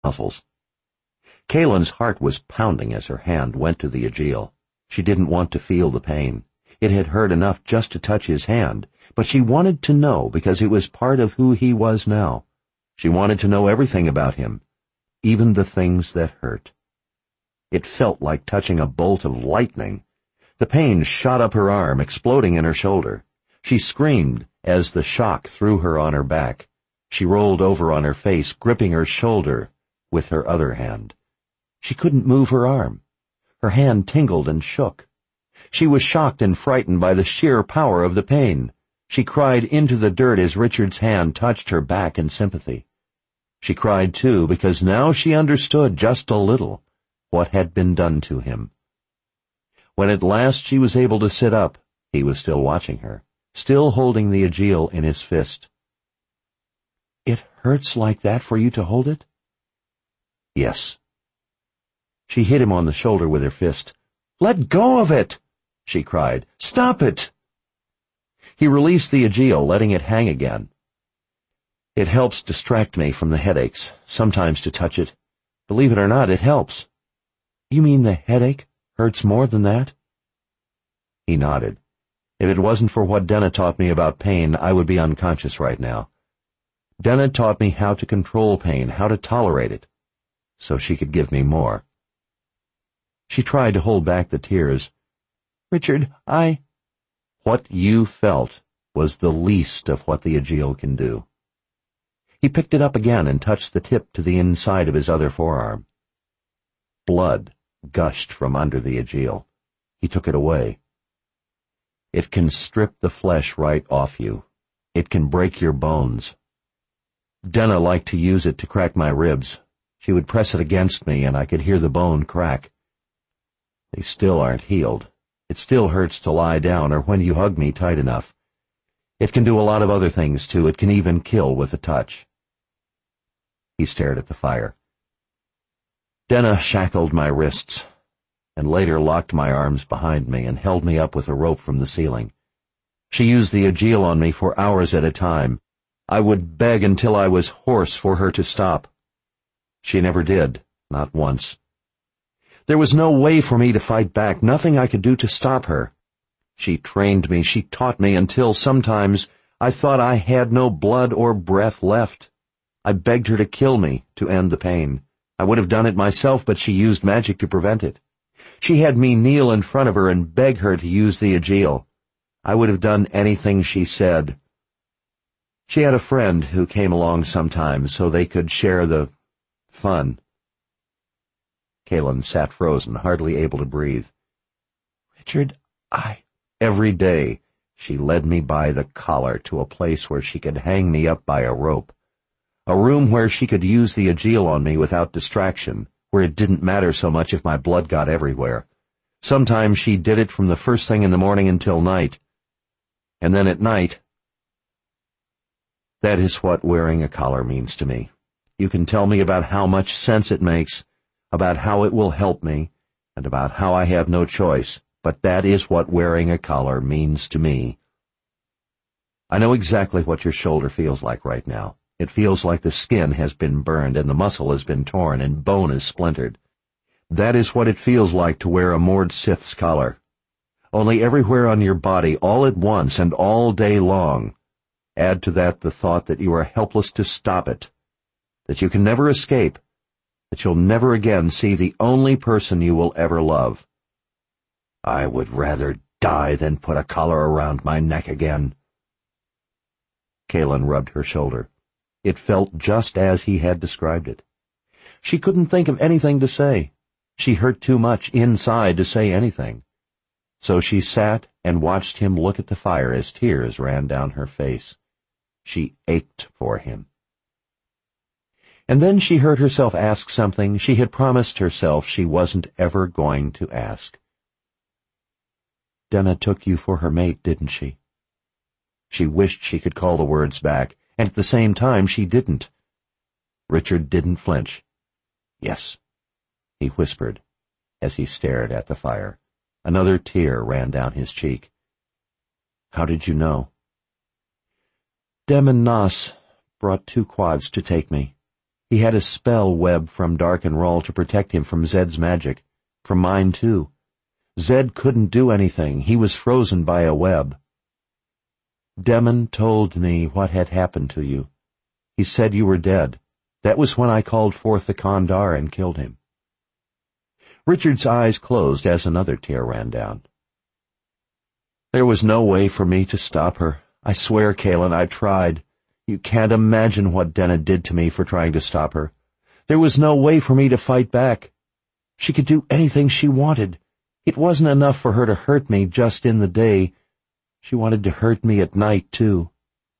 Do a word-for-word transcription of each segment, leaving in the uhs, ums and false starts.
muscles. Kaylin's heart was pounding as her hand went to the Aegeal. She didn't want to feel the pain. It had hurt enough just to touch his hand, but she wanted to know because it was part of who he was now. She wanted to know everything about him, even the things that hurt. It felt like touching a bolt of lightning. The pain shot up her arm, exploding in her shoulder. She screamed as the shock threw her on her back. She rolled over on her face, gripping her shoulder with her other hand. She couldn't move her arm. Her hand tingled and shook. She was shocked and frightened by the sheer power of the pain. She cried into the dirt as Richard's hand touched her back in sympathy. She cried, too, because now she understood just a little what had been done to him. When at last she was able to sit up, he was still watching her, still holding the Aegeal in his fist. "It hurts like that for you to hold it?" "Yes." She hit him on the shoulder with her fist. "Let go of it!" she cried. "Stop it!" He released the Aegeal, letting it hang again. "It helps distract me from the headaches, sometimes to touch it. Believe it or not, it helps." "You mean the headache hurts more than that?" He nodded. "If it wasn't for what Denna taught me about pain, I would be unconscious right now. Denna taught me how to control pain, how to tolerate it, so she could give me more." She tried to hold back the tears. "Richard, I—" "What you felt was the least of what the Aegeal can do." He picked it up again and touched the tip to the inside of his other forearm. Blood gushed from under the Aegeal. He took it away. "It can strip the flesh right off you. It can break your bones. Denna liked to use it to crack my ribs. She would press it against me, and I could hear the bone crack. They still aren't healed. It still hurts to lie down or when you hug me tight enough. It can do a lot of other things, too. It can even kill with a touch." He stared at the fire. "Denna shackled my wrists, and later locked my arms behind me and held me up with a rope from the ceiling. She used the Aegeal on me for hours at a time. I would beg until I was hoarse for her to stop. She never did, not once. There was no way for me to fight back, nothing I could do to stop her. She trained me, she taught me, until sometimes I thought I had no blood or breath left. I begged her to kill me to end the pain. I would have done it myself, but she used magic to prevent it. She had me kneel in front of her and beg her to use the Aegeal. I would have done anything she said. She had a friend who came along sometimes so they could share the fun." Kaylin sat frozen, hardly able to breathe. "Richard, I—" "Every day she led me by the collar to a place where she could hang me up by a rope. A room where she could use the Aegeal on me without distraction, where it didn't matter so much if my blood got everywhere. Sometimes she did it from the first thing in the morning until night. And then at night—" "That is what wearing a collar means to me. You can tell me about how much sense it makes, about how it will help me, and about how I have no choice, but that is what wearing a collar means to me. I know exactly what your shoulder feels like right now. It feels like the skin has been burned and the muscle has been torn and bone is splintered. That is what it feels like to wear a Mord Sith's collar. Only everywhere on your body, all at once and all day long. Add to that the thought that you are helpless to stop it, that you can never escape, that you'll never again see the only person you will ever love. I would rather die than put a collar around my neck again." Kaylin rubbed her shoulder. It felt just as he had described it. She couldn't think of anything to say. She hurt too much inside to say anything. So she sat and watched him look at the fire as tears ran down her face. She ached for him. And then she heard herself ask something she had promised herself she wasn't ever going to ask. "Denna took you for her mate, didn't she?" She wished she could call the words back, and at the same time she didn't. Richard didn't flinch. "Yes," he whispered, as he stared at the fire. Another tear ran down his cheek. "How did you know?" "Dem and Nas brought two quads to take me. He had a spell web from Dark and Rawl to protect him from Zed's magic, from mine too. Zed couldn't do anything. He was frozen by a web. Demon told me what had happened to you. He said you were dead. That was when I called forth the Kandar and killed him. Richard's eyes closed as another tear ran down. There was no way for me to stop her. I swear, Kaelin, I tried. You can't imagine what Denna did to me for trying to stop her. There was no way for me to fight back. She could do anything she wanted. It wasn't enough for her to hurt me just in the day. She wanted to hurt me at night, too.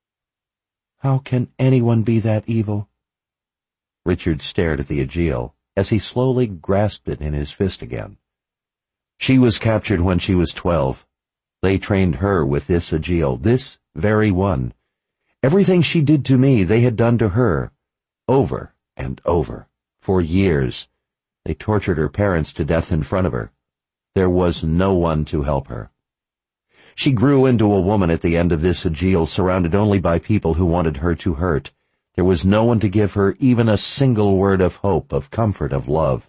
How can anyone be that evil? Richard stared at the Aegil as he slowly grasped it in his fist again. She was captured when she was twelve. They trained her with this Aegil, this very one. Everything she did to me they had done to her, over and over, for years. They tortured her parents to death in front of her. There was no one to help her. She grew into a woman at the end of this Aegil, surrounded only by people who wanted her to hurt. There was no one to give her even a single word of hope, of comfort, of love.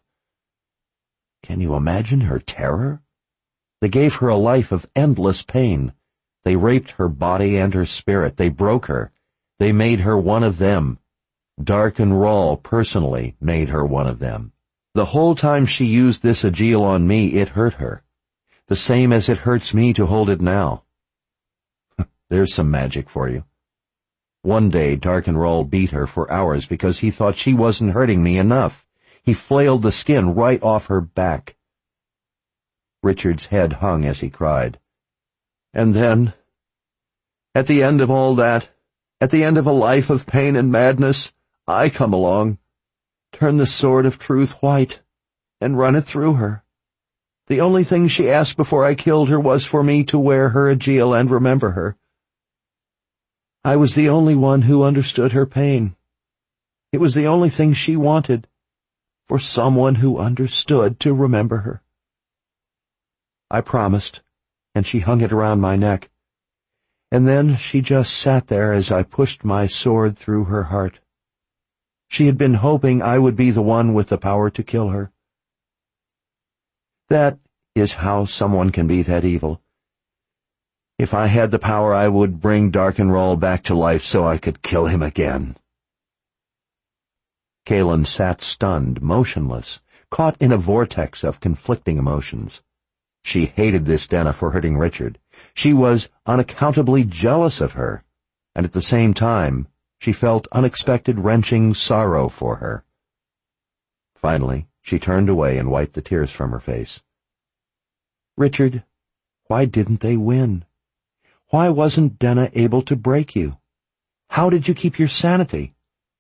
Can you imagine her terror? They gave her a life of endless pain. They raped her body and her spirit. They broke her. They made her one of them. Dark and Rawl personally made her one of them. The whole time she used this Aegil on me, it hurt her. The same as it hurts me to hold it now. There's some magic for you. One day, Dark and Rawl beat her for hours because he thought she wasn't hurting me enough. He flailed the skin right off her back. Richard's head hung as he cried. And then, at the end of all that, at the end of a life of pain and madness, I come along, turn the sword of truth white, and run it through her. The only thing she asked before I killed her was for me to wear her Aegil and remember her. I was the only one who understood her pain. It was the only thing she wanted, for someone who understood to remember her. I promised, and she hung it around my neck. And then she just sat there as I pushed my sword through her heart. She had been hoping I would be the one with the power to kill her. That is how someone can be that evil. If I had the power, I would bring Dark and Rawl back to life so I could kill him again. Kaelin sat stunned, motionless, caught in a vortex of conflicting emotions. She hated this Denna for hurting Richard. She was unaccountably jealous of her, and at the same time, she felt unexpected wrenching sorrow for her. Finally, she turned away and wiped the tears from her face. Richard, why didn't they win? Why wasn't Denna able to break you? How did you keep your sanity?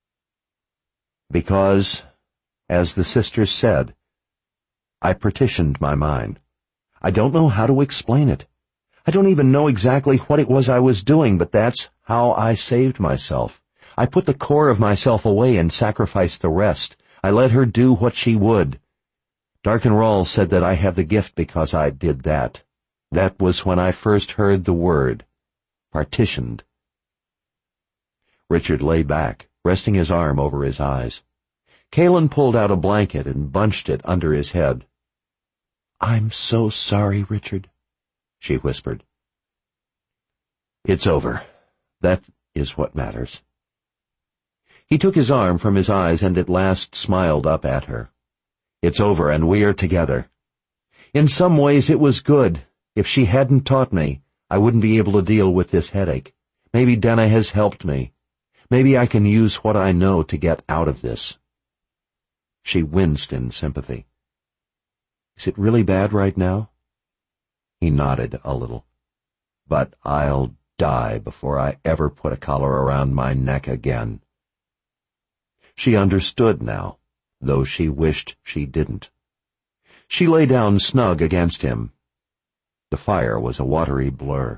Because, as the sisters said, I partitioned my mind. I don't know how to explain it. I don't even know exactly what it was I was doing, but that's how I saved myself. I put the core of myself away and sacrificed the rest. I let her do what she would. Dark and Rawl said that I have the gift because I did that. That was when I first heard the word, partitioned. Richard lay back, resting his arm over his eyes. Kaelin pulled out a blanket and bunched it under his head. I'm so sorry, Richard, she whispered. It's over. That is what matters. He took his arm from his eyes and at last smiled up at her. It's over and we are together. In some ways it was good. If she hadn't taught me, I wouldn't be able to deal with this headache. Maybe Denna has helped me. Maybe I can use what I know to get out of this. She winced in sympathy. Is it really bad right now? He nodded a little. But I'll die before I ever put a collar around my neck again. She understood now, though she wished she didn't. She lay down snug against him. The fire was a watery blur.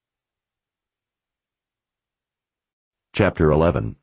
Chapter eleven.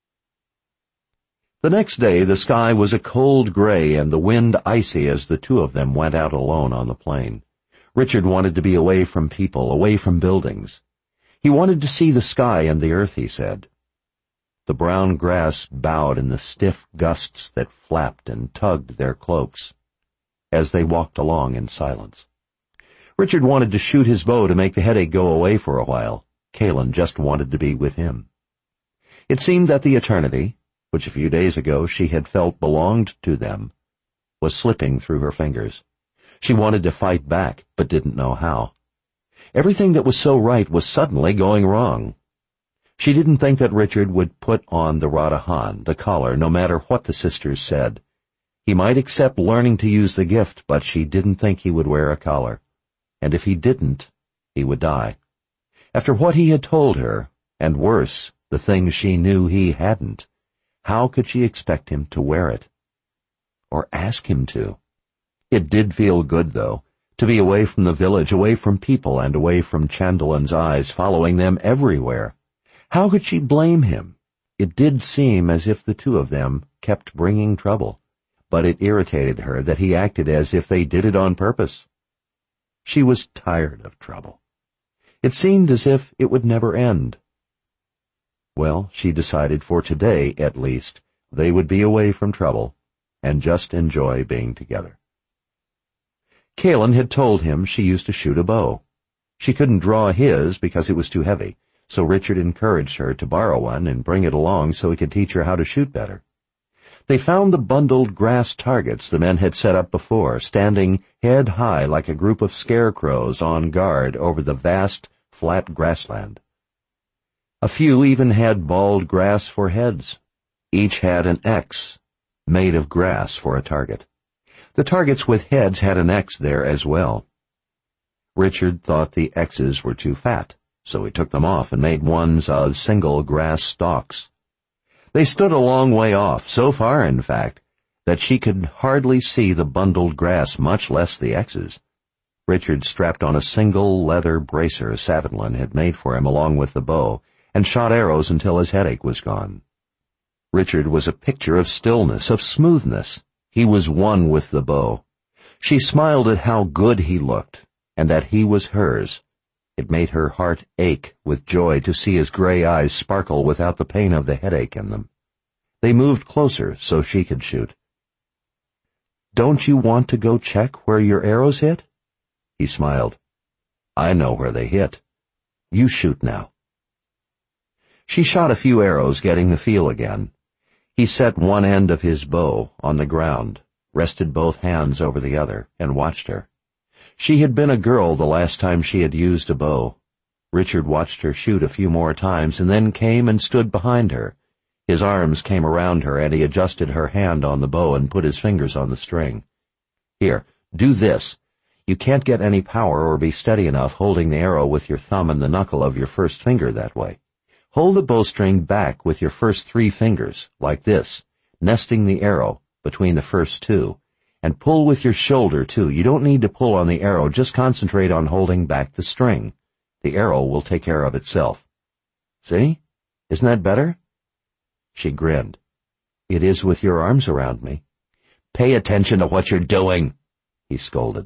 The next day the sky was a cold gray and the wind icy as the two of them went out alone on the plain. Richard wanted to be away from people, away from buildings. He wanted to see the sky and the earth, he said. The brown grass bowed in the stiff gusts that flapped and tugged their cloaks as they walked along in silence. Richard wanted to shoot his bow to make the headache go away for a while. Kalin just wanted to be with him. It seemed that the eternity, which a few days ago she had felt belonged to them, was slipping through her fingers. She wanted to fight back, but didn't know how. Everything that was so right was suddenly going wrong. She didn't think that Richard would put on the Radahan, the collar, no matter what the sisters said. He might accept learning to use the gift, but she didn't think he would wear a collar. And if he didn't, he would die. After what he had told her, and worse, the things she knew he hadn't, how could she expect him to wear it? Or ask him to? It did feel good, though, to be away from the village, away from people, and away from Chandalin's eyes following them everywhere. How could she blame him? It did seem as if the two of them kept bringing trouble, but it irritated her that he acted as if they did it on purpose. She was tired of trouble. It seemed as if it would never end. Well, she decided for today, at least, they would be away from trouble and just enjoy being together. Kalin had told him she used to shoot a bow. She couldn't draw his because it was too heavy, so Richard encouraged her to borrow one and bring it along so he could teach her how to shoot better. They found the bundled grass targets the men had set up before, standing head high like a group of scarecrows on guard over the vast, flat grassland. A few even had bald grass for heads. Each had an X made of grass for a target. The targets with heads had an X there as well. Richard thought the X's were too fat, so he took them off and made ones of single grass stalks. They stood a long way off, so far, in fact, that she could hardly see the bundled grass, much less the X's. Richard strapped on a single leather bracer Savinlan had made for him along with the bow, and shot arrows until his headache was gone. Richard was a picture of stillness, of smoothness. He was one with the bow. She smiled at how good he looked, and that he was hers. It made her heart ache with joy to see his gray eyes sparkle without the pain of the headache in them. They moved closer so she could shoot. "Don't you want to go check where your arrows hit?" He smiled. "I know where they hit. You shoot now." She shot a few arrows, getting the feel again. He set one end of his bow on the ground, rested both hands over the other, and watched her. She had been a girl the last time she had used a bow. Richard watched her shoot a few more times and then came and stood behind her. His arms came around her and he adjusted her hand on the bow and put his fingers on the string. "Here, do this. You can't get any power or be steady enough holding the arrow with your thumb and the knuckle of your first finger that way. Hold the bowstring back with your first three fingers, like this, nesting the arrow between the first two, and pull with your shoulder, too. You don't need to pull on the arrow, just concentrate on holding back the string. The arrow will take care of itself. See? Isn't that better?" She grinned. "It is with your arms around me." "Pay attention to what you're doing," he scolded.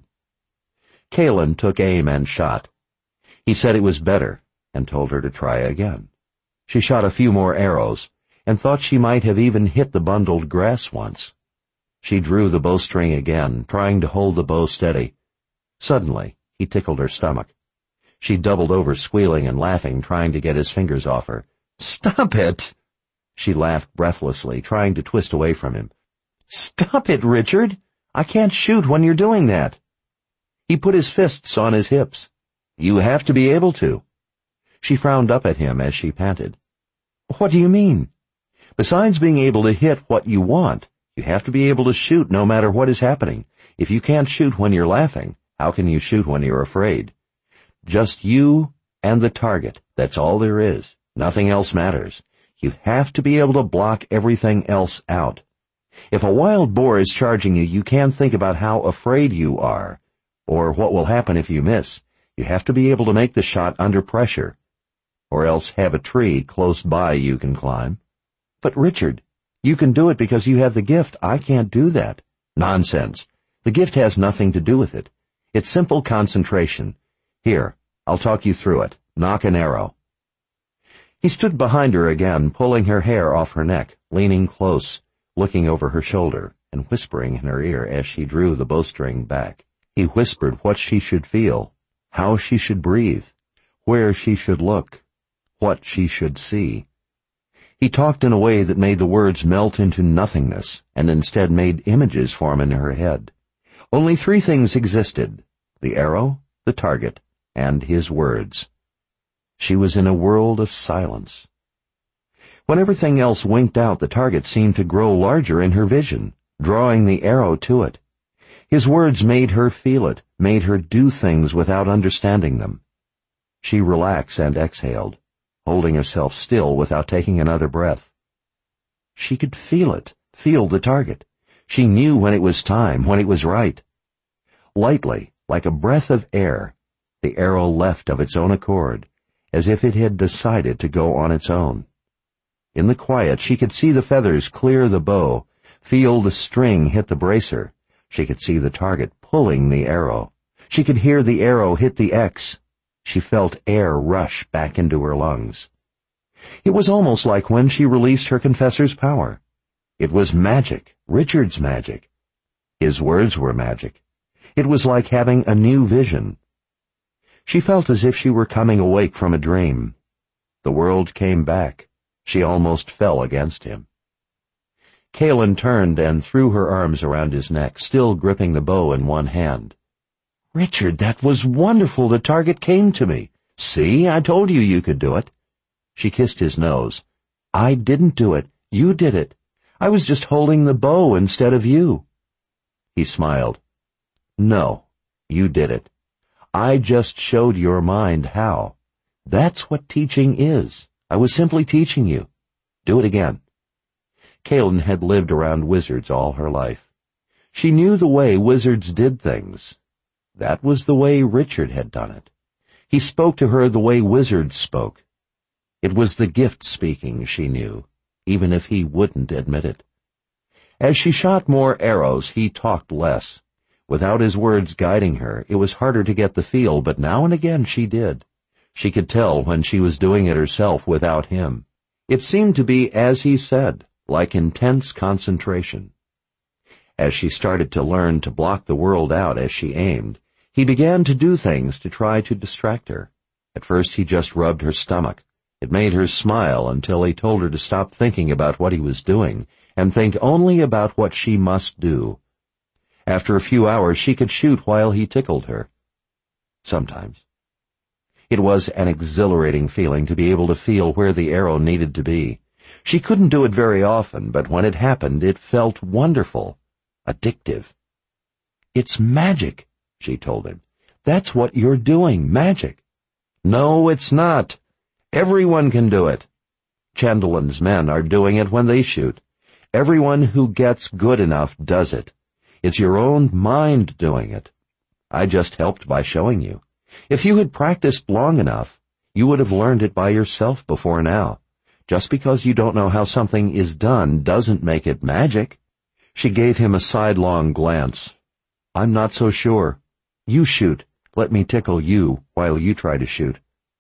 Kalin took aim and shot. He said it was better, and told her to try again. She shot a few more arrows, and thought she might have even hit the bundled grass once. She drew the bowstring again, trying to hold the bow steady. Suddenly, he tickled her stomach. She doubled over, squealing and laughing, trying to get his fingers off her. "Stop it!" She laughed breathlessly, trying to twist away from him. "Stop it, Richard! I can't shoot when you're doing that." He put his fists on his hips. "You have to be able to." She frowned up at him as she panted. "What do you mean?" "Besides being able to hit what you want, you have to be able to shoot no matter what is happening. If you can't shoot when you're laughing, how can you shoot when you're afraid? Just you and the target, that's all there is. Nothing else matters. You have to be able to block everything else out. If a wild boar is charging you, you can't think about how afraid you are, or what will happen if you miss. You have to be able to make the shot under pressure, or else have a tree close by you can climb." "But Richard, you can do it because you have the gift. I can't do that." "Nonsense. The gift has nothing to do with it. It's simple concentration. Here, I'll talk you through it. Knock an arrow." He stood behind her again, pulling her hair off her neck, leaning close, looking over her shoulder, and whispering in her ear as she drew the bowstring back. He whispered what she should feel, how she should breathe, where she should look, what she should see. He talked in a way that made the words melt into nothingness, and instead made images form in her head. Only three things existed: the arrow, the target, and his words. She was in a world of silence. When everything else winked out, the target seemed to grow larger in her vision, drawing the arrow to it. His words made her feel it, made her do things without understanding them. She relaxed and exhaled, holding herself still without taking another breath. She could feel it, feel the target. She knew when it was time, when it was right. Lightly, like a breath of air, the arrow left of its own accord, as if it had decided to go on its own. In the quiet, she could see the feathers clear the bow, feel the string hit the bracer. She could see the target pulling the arrow. She could hear the arrow hit the X. She felt air rush back into her lungs. It was almost like when she released her confessor's power. It was magic, Richard's magic. His words were magic. It was like having a new vision. She felt as if she were coming awake from a dream. The world came back. She almost fell against him. Kalin turned and threw her arms around his neck, still gripping the bow in one hand. "Richard, that was wonderful. The target came to me. See, I told you you could do it." She kissed his nose. "I didn't do it. You did it. I was just holding the bow instead of you." He smiled. "No, you did it. I just showed your mind how. That's what teaching is. I was simply teaching you. Do it again." Kalin had lived around wizards all her life. She knew the way wizards did things. That was the way Richard had done it. He spoke to her the way wizards spoke. It was the gift speaking, she knew, even if he wouldn't admit it. As she shot more arrows, he talked less. Without his words guiding her, it was harder to get the feel, but now and again she did. She could tell when she was doing it herself without him. It seemed to be as he said, like intense concentration. As she started to learn to block the world out as she aimed, he began to do things to try to distract her. At first he just rubbed her stomach. It made her smile until he told her to stop thinking about what he was doing and think only about what she must do. After a few hours she could shoot while he tickled her. Sometimes. It was an exhilarating feeling to be able to feel where the arrow needed to be. She couldn't do it very often, but when it happened it felt wonderful, addictive. "It's magic," she told him. "That's what you're doing, magic." "No, it's not. Everyone can do it. Chandelin's men are doing it when they shoot. Everyone who gets good enough does it. It's your own mind doing it. I just helped by showing you. If you had practiced long enough, you would have learned it by yourself before now. Just because you don't know how something is done doesn't make it magic." She gave him a sidelong glance. "I'm not so sure. You shoot. Let me tickle you while you try to shoot.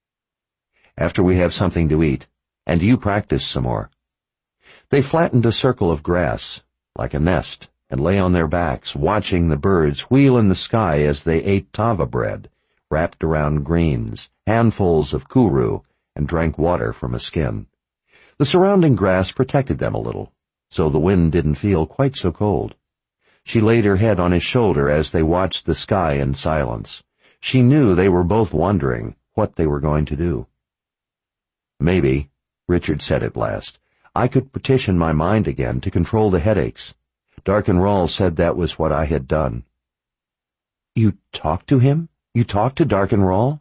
After we have something to eat, and you practice some more." They flattened a circle of grass, like a nest, and lay on their backs, watching the birds wheel in the sky as they ate tava bread, wrapped around greens, handfuls of kuru, and drank water from a skin. The surrounding grass protected them a little, so the wind didn't feel quite so cold. She laid her head on his shoulder as they watched the sky in silence. She knew they were both wondering what they were going to do. "Maybe," Richard said at last, "I could petition my mind again to control the headaches. Darkenrall said that was what I had done." "You talked to him? You talked to Darkenrall?"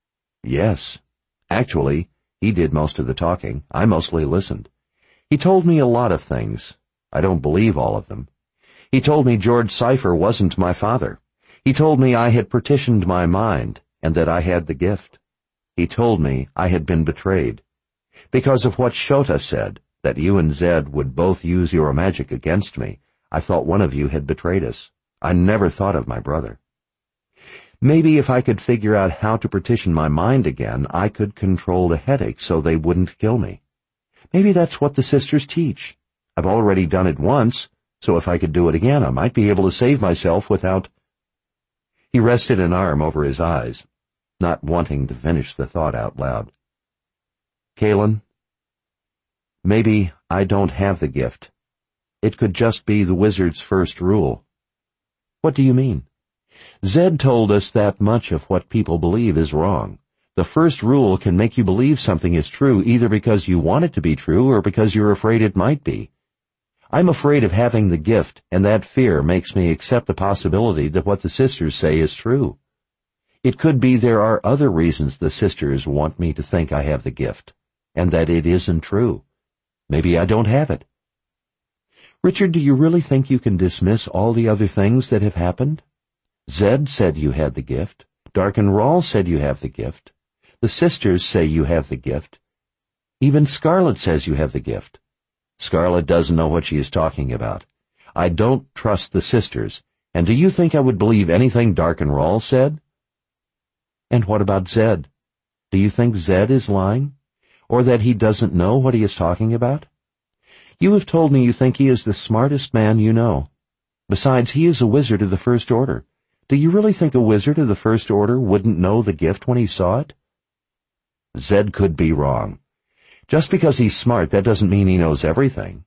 "Yes. Actually, he did most of the talking. I mostly listened. He told me a lot of things. I don't believe all of them. He told me George Cypher wasn't my father. He told me I had petitioned my mind, and that I had the gift. He told me I had been betrayed. Because of what Shota said, that you and Zed would both use your magic against me, I thought one of you had betrayed us. I never thought of my brother. Maybe if I could figure out how to partition my mind again, I could control the headache so they wouldn't kill me. Maybe that's what the sisters teach. I've already done it once, so if I could do it again, I might be able to save myself without... He rested an arm over his eyes, not wanting to finish the thought out loud. Kaylin, maybe I don't have the gift. It could just be the wizard's first rule. What do you mean? Zed told us that much of what people believe is wrong. The first rule can make you believe something is true either because you want it to be true or because you're afraid it might be. I'm afraid of having the gift, and that fear makes me accept the possibility that what the sisters say is true. It could be there are other reasons the sisters want me to think I have the gift, and that it isn't true. Maybe I don't have it. Richard, do you really think you can dismiss all the other things that have happened? Zed said you had the gift. Dark and Rahl said you have the gift. The sisters say you have the gift. Even Scarlet says you have the gift. Scarlet doesn't know what she is talking about. I don't trust the sisters. And do you think I would believe anything Dark and Rahl said? And what about Zed? Do you think Zed is lying? Or that he doesn't know what he is talking about? You have told me you think he is the smartest man you know. Besides, he is a wizard of the First Order. Do you really think a wizard of the First Order wouldn't know the gift when he saw it? Zed could be wrong. Just because he's smart, that doesn't mean he knows everything.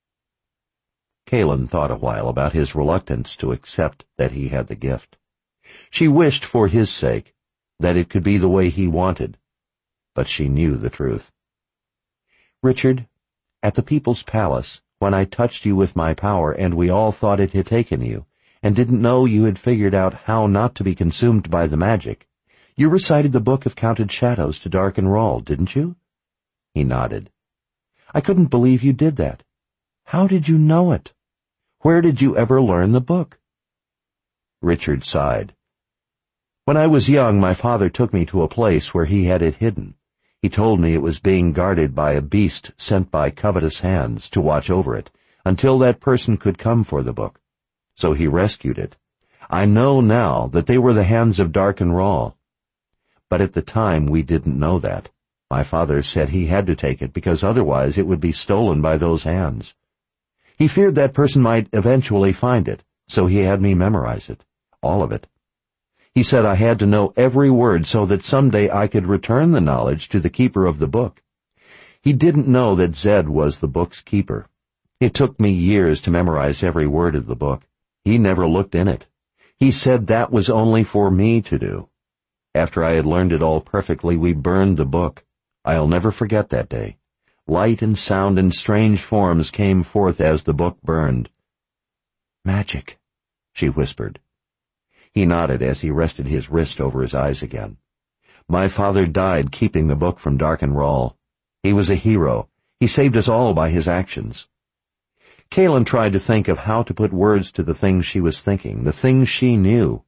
Kaylin thought a while about his reluctance to accept that he had the gift. She wished for his sake that it could be the way he wanted, but she knew the truth. Richard, at the People's Palace, when I touched you with my power and we all thought it had taken you, and didn't know you had figured out how not to be consumed by the magic, you recited the Book of Counted Shadows to Dark and Rahl, didn't you? He nodded. I couldn't believe you did that. How did you know it? Where did you ever learn the book? Richard sighed. When I was young, my father took me to a place where he had it hidden. He told me it was being guarded by a beast sent by covetous hands to watch over it until that person could come for the book. So he rescued it. I know now that they were the hands of Dark and Rahl. But at the time we didn't know that. My father said he had to take it because otherwise it would be stolen by those hands. He feared that person might eventually find it, so he had me memorize it, all of it. He said I had to know every word so that someday I could return the knowledge to the keeper of the book. He didn't know that Zed was the book's keeper. It took me years to memorize every word of the book. He never looked in it. He said that was only for me to do. After I had learned it all perfectly, we burned the book. I'll never forget that day. Light and sound and strange forms came forth as the book burned. Magic, she whispered. He nodded as he rested his wrist over his eyes again. My father died keeping the book from Dark and Rahl. He was a hero. He saved us all by his actions. Kaylin tried to think of how to put words to the things she was thinking, the things she knew.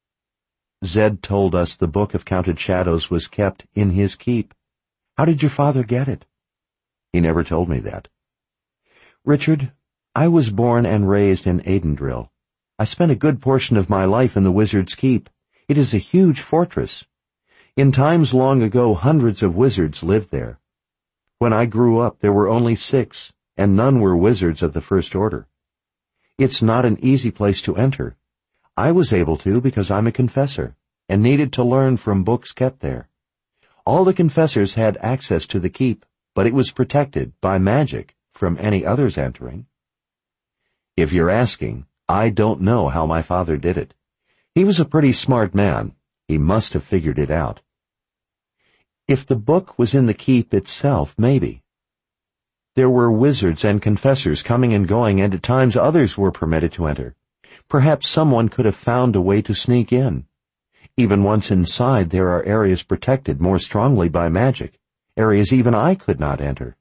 Zed told us the Book of Counted Shadows was kept in his keep. How did your father get it? He never told me that. Richard, I was born and raised in Aidendrill. I spent a good portion of my life in the Wizard's Keep. It is a huge fortress. In times long ago, hundreds of wizards lived there. When I grew up, there were only six, and none were wizards of the First Order. It's not an easy place to enter. I was able to because I'm a confessor, and needed to learn from books kept there. All the confessors had access to the keep, but it was protected by magic from any others entering. If you're asking, I don't know how my father did it. He was a pretty smart man. He must have figured it out. If the book was in the keep itself, maybe. There were wizards and confessors coming and going, and at times others were permitted to enter. Perhaps someone could have found a way to sneak in. Even once inside, there are areas protected more strongly by magic, areas even I could not enter.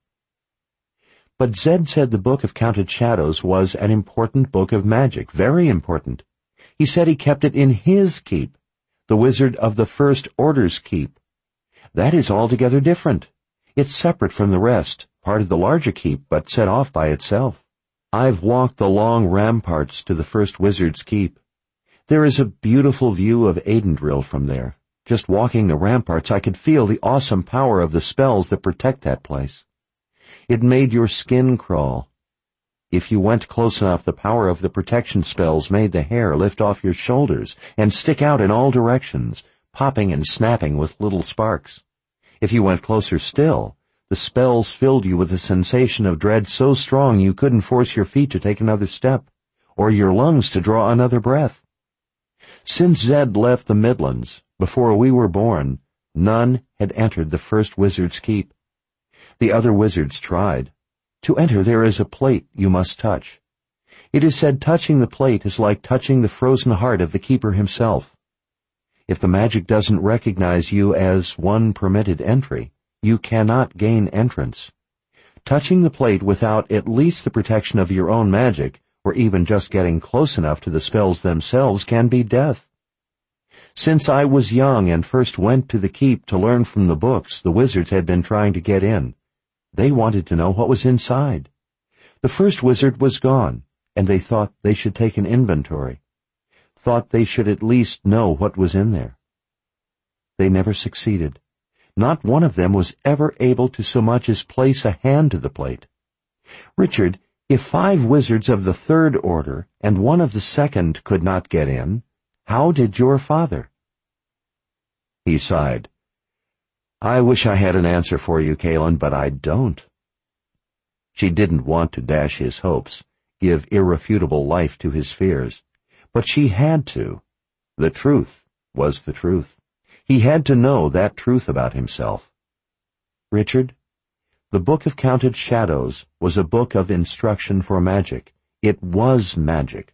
But Zed said the Book of Counted Shadows was an important book of magic, very important. He said he kept it in his keep, the Wizard of the First Order's keep. That is altogether different. It's separate from the rest, part of the larger keep, but set off by itself. I've walked the long ramparts to the First Wizard's keep. There is a beautiful view of Aidendrill from there. Just walking the ramparts, I could feel the awesome power of the spells that protect that place. It made your skin crawl. If you went close enough, the power of the protection spells made the hair lift off your shoulders and stick out in all directions, popping and snapping with little sparks. If you went closer still, the spells filled you with a sensation of dread so strong you couldn't force your feet to take another step, or your lungs to draw another breath. Since Zed left the Midlands, before we were born, none had entered the first wizard's keep. The other wizards tried. To enter there is a plate you must touch. It is said touching the plate is like touching the frozen heart of the keeper himself. If the magic doesn't recognize you as one permitted entry, you cannot gain entrance. Touching the plate without at least the protection of your own magic, or even just getting close enough to the spells themselves, can be death. Since I was young and first went to the keep to learn from the books, the wizards had been trying to get in. They wanted to know what was inside. The first wizard was gone, and they thought they should take an inventory. Thought they should at least know what was in there. They never succeeded. Not one of them was ever able to so much as place a hand to the plate. Richard, if five wizards of the third order and one of the second could not get in, how did your father? He sighed. I wish I had an answer for you, Kaelin, but I don't. She didn't want to dash his hopes, give irrefutable life to his fears, but she had to. The truth was the truth. He had to know that truth about himself. Richard, the Book of Counted Shadows was a book of instruction for magic. It was magic.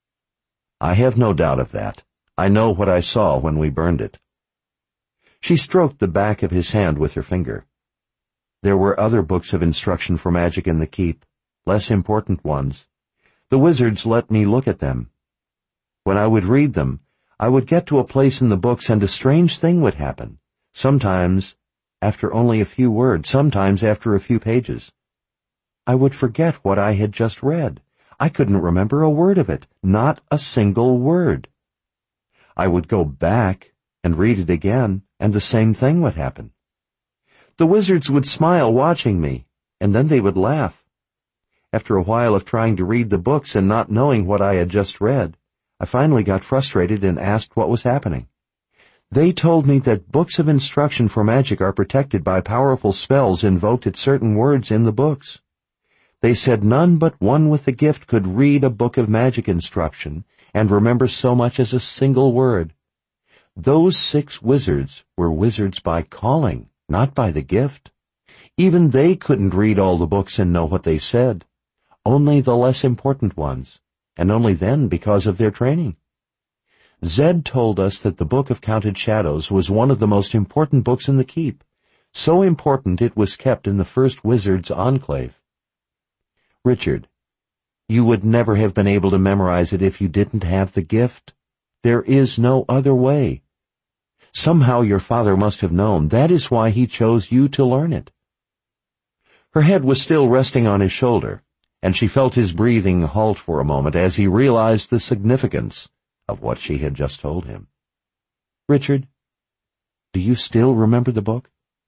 I have no doubt of that. I know what I saw when we burned it. She stroked the back of his hand with her finger. There were other books of instruction for magic in the keep, less important ones. The wizards let me look at them. When I would read them, I would get to a place in the books and a strange thing would happen, sometimes after only a few words, sometimes after a few pages. I would forget what I had just read. I couldn't remember a word of it, not a single word. I would go back and read it again, and the same thing would happen. The wizards would smile watching me, and then they would laugh. After a while of trying to read the books and not knowing what I had just read, I finally got frustrated and asked what was happening. They told me that books of instruction for magic are protected by powerful spells invoked at certain words in the books. They said none but one with the gift could read a book of magic instruction and remember so much as a single word. Those six wizards were wizards by calling, not by the gift. Even they couldn't read all the books and know what they said, only the less important ones, and only then because of their training. Zed told us that the Book of Counted Shadows was one of the most important books in the keep, so important it was kept in the first wizard's enclave. Richard, you would never have been able to memorize it if you didn't have the gift. There is no other way. Somehow your father must have known. That is why he chose you to learn it. Her head was still resting on his shoulder, and she felt his breathing halt for a moment as he realized the significance of what she had just told him. Richard, do you still remember the book?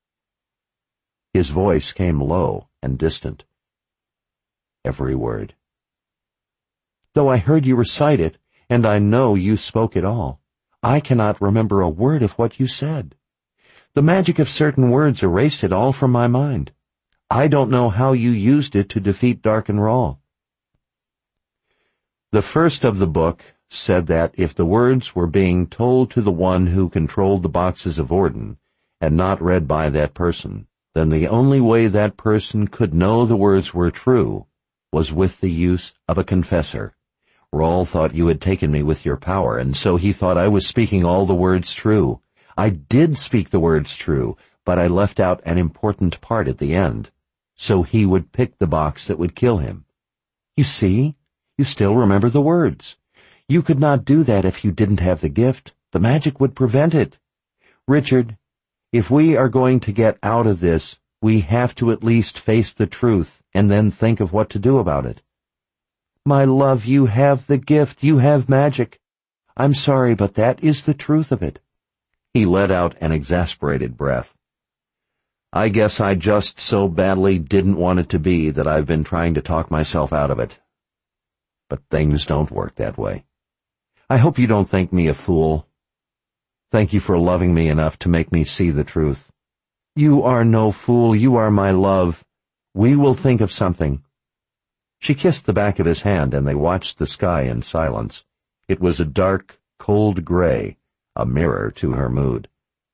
His voice came low and distant. Every word. Though I heard you recite it, and I know you spoke it all, I cannot remember a word of what you said. The magic of certain words erased it all from my mind. I don't know how you used it to defeat Darken Rahl. The first of the book said that if the words were being told to the one who controlled the boxes of Orden, and not read by that person, then the only way that person could know the words were true was with the use of a confessor. Rahl thought you had taken me with your power, and so he thought I was speaking all the words true. I did speak the words true, but I left out an important part at the end, so he would pick the box that would kill him. You see, you still remember the words. You could not do that if you didn't have the gift. The magic would prevent it. Richard, if we are going to get out of this, we have to at least face the truth and then think of what to do about it. My love, you have the gift. You have magic. I'm sorry, but that is the truth of it." He let out an exasperated breath. "I guess I just so badly didn't want it to be that I've been trying to talk myself out of it. But things don't work that way. I hope you don't think me a fool. Thank you for loving me enough to make me see the truth. You are no fool. You are my love. We will think of something." She kissed the back of his hand, and they watched the sky in silence. It was a dark, cold gray, a mirror to her mood.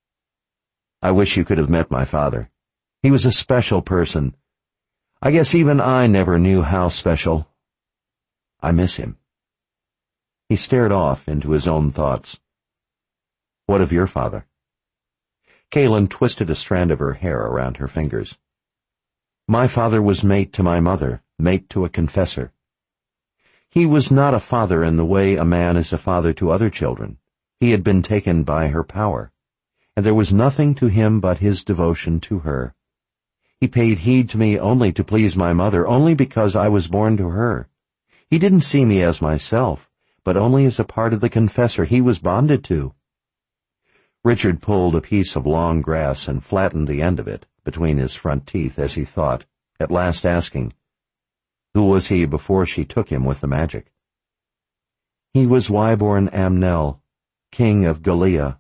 "I wish you could have met my father. He was a special person. I guess even I never knew how special. I miss him." He stared off into his own thoughts. "What of your father?" Kaylin twisted a strand of her hair around her fingers. "My father was mate to my mother, mate to a confessor. He was not a father in the way a man is a father to other children. He had been taken by her power, and there was nothing to him but his devotion to her. He paid heed to me only to please my mother, only because I was born to her. He didn't see me as myself, but only as a part of the confessor he was bonded to." Richard pulled a piece of long grass and flattened the end of it between his front teeth as he thought, at last asking, "Who was he before she took him with the magic?" "He was Wyborn Amnel, king of Gallia."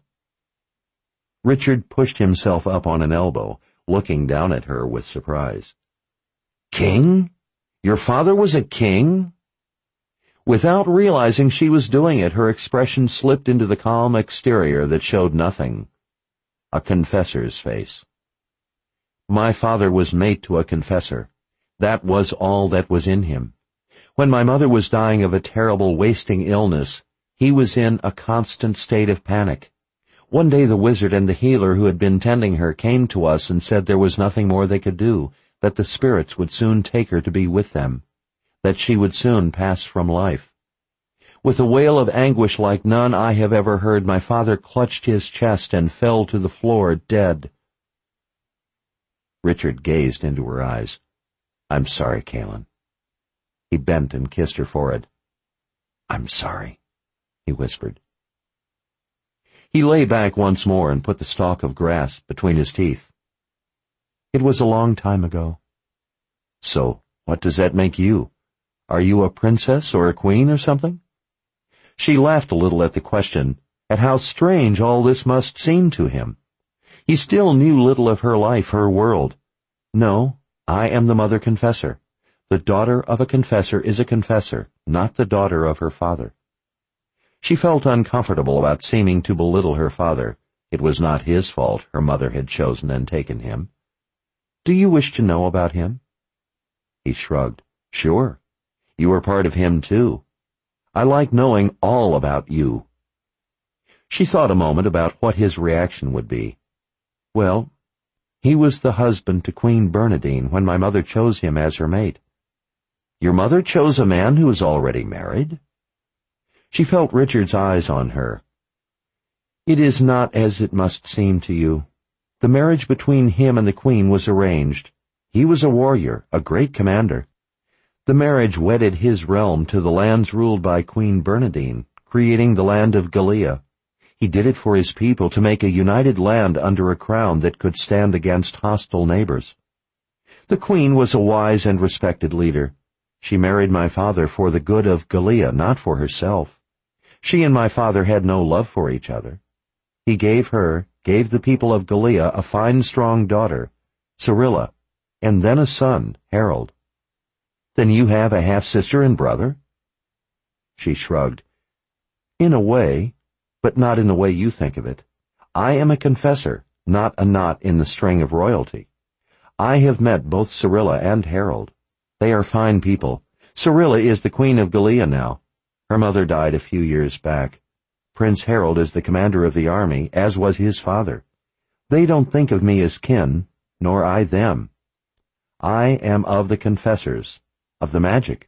Richard pushed himself up on an elbow, looking down at her with surprise. "King? Your father was a king?" Without realizing she was doing it, her expression slipped into the calm exterior that showed nothing. A confessor's face. "My father was mate to a confessor. That was all that was in him. When my mother was dying of a terrible wasting illness, he was in a constant state of panic. One day the wizard and the healer who had been tending her came to us and said there was nothing more they could do, that the spirits would soon take her to be with them, that she would soon pass from life. With a wail of anguish like none I have ever heard, my father clutched his chest and fell to the floor dead." Richard gazed into her eyes. "I'm sorry, Kaylin." He bent and kissed her forehead. "I'm sorry," he whispered. He lay back once more and put the stalk of grass between his teeth. "It was a long time ago." "So, what does that make you? Are you a princess or a queen or something?" She laughed a little at the question, at how strange all this must seem to him. He still knew little of her life, her world. "No, I am the mother confessor. The daughter of a confessor is a confessor, not the daughter of her father." She felt uncomfortable about seeming to belittle her father. It was not his fault her mother had chosen and taken him. "Do you wish to know about him?" He shrugged. "Sure. You are part of him, too. I like knowing all about you." She thought a moment about what his reaction would be. "Well, he was the husband to Queen Bernadine when my mother chose him as her mate." "Your mother chose a man who is already married?" She felt Richard's eyes on her. "It is not as it must seem to you. The marriage between him and the Queen was arranged. He was a warrior, a great commander. The marriage wedded his realm to the lands ruled by Queen Bernadine, creating the land of Gallia. He did it for his people to make a united land under a crown that could stand against hostile neighbors. The Queen was a wise and respected leader. She married my father for the good of Gallia, not for herself. She and my father had no love for each other. He gave her, gave the people of Gallia a fine, strong daughter, Cyrilla, and then a son, Harold." "Then you have a half-sister and brother?" She shrugged. "In a way, but not in the way you think of it. I am a confessor, not a knot in the string of royalty. I have met both Cyrilla and Harold. They are fine people. Cyrilla is the queen of Gallia now. Her mother died a few years back. Prince Harold is the commander of the army, as was his father. They don't think of me as kin, nor I them. I am of the confessors, of the magic."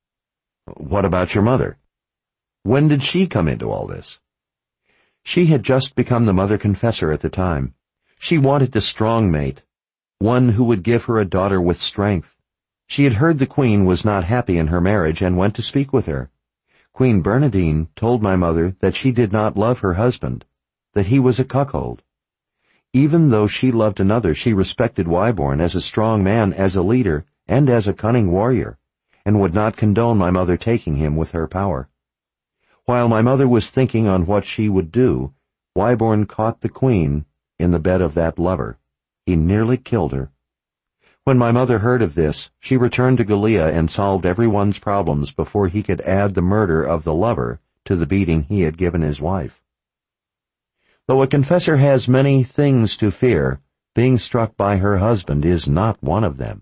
"What about your mother? When did she come into all this?" She had just become the mother confessor at the time. She wanted a strong mate, one who would give her a daughter with strength. She had heard the Queen was not happy in her marriage and went to speak with her. Queen Bernadine told my mother that she did not love her husband, that he was a cuckold. Even though she loved another, she respected Wyborne as a strong man, as a leader, and as a cunning warrior, and would not condone my mother taking him with her power. While my mother was thinking on what she would do, Wyborne caught the queen in the bed of that lover. He nearly killed her. When my mother heard of this, she returned to Gallia and solved everyone's problems before he could add the murder of the lover to the beating he had given his wife. Though a confessor has many things to fear, being struck by her husband is not one of them.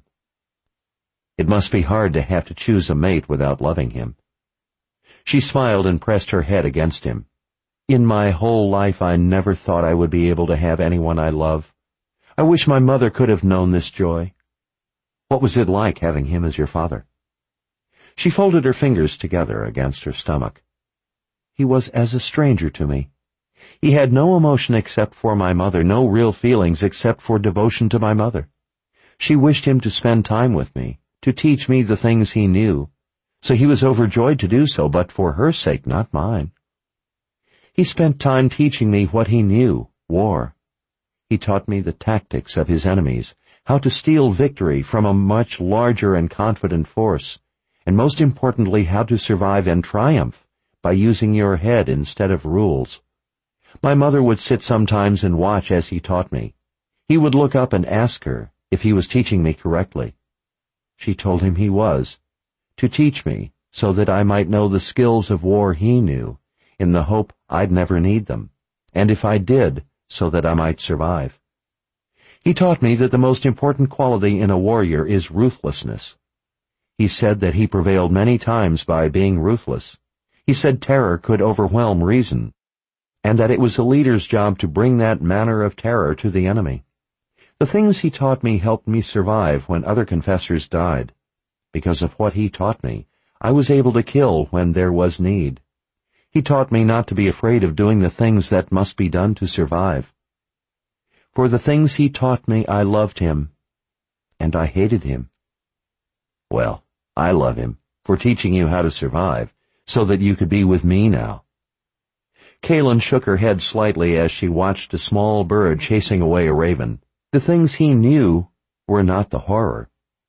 It must be hard to have to choose a mate without loving him. She smiled and pressed her head against him. In my whole life I never thought I would be able to have anyone I love. I wish my mother could have known this joy. What was it like having him as your father? She folded her fingers together against her stomach. He was as a stranger to me. He had no emotion except for my mother, no real feelings except for devotion to my mother. She wished him to spend time with me, to teach me the things he knew, so he was overjoyed to do so, but for her sake, not mine. He spent time teaching me what he knew, war. He taught me the tactics of his enemies, how to steal victory from a much larger and confident force, and most importantly, how to survive and triumph by using your head instead of rules. My mother would sit sometimes and watch as he taught me. He would look up and ask her if he was teaching me correctly. She told him he was, to teach me so that I might know the skills of war he knew, in the hope I'd never need them, and if I did, so that I might survive. He taught me that the most important quality in a warrior is ruthlessness. He said that he prevailed many times by being ruthless. He said terror could overwhelm reason, and that it was a leader's job to bring that manner of terror to the enemy. The things he taught me helped me survive when other confessors died. Because of what he taught me, I was able to kill when there was need. He taught me not to be afraid of doing the things that must be done to survive. For the things he taught me, I loved him, and I hated him. Well, I love him for teaching you how to survive, so that you could be with me now. Kaelin shook her head slightly as she watched a small bird chasing away a raven. The things he knew were not the horror.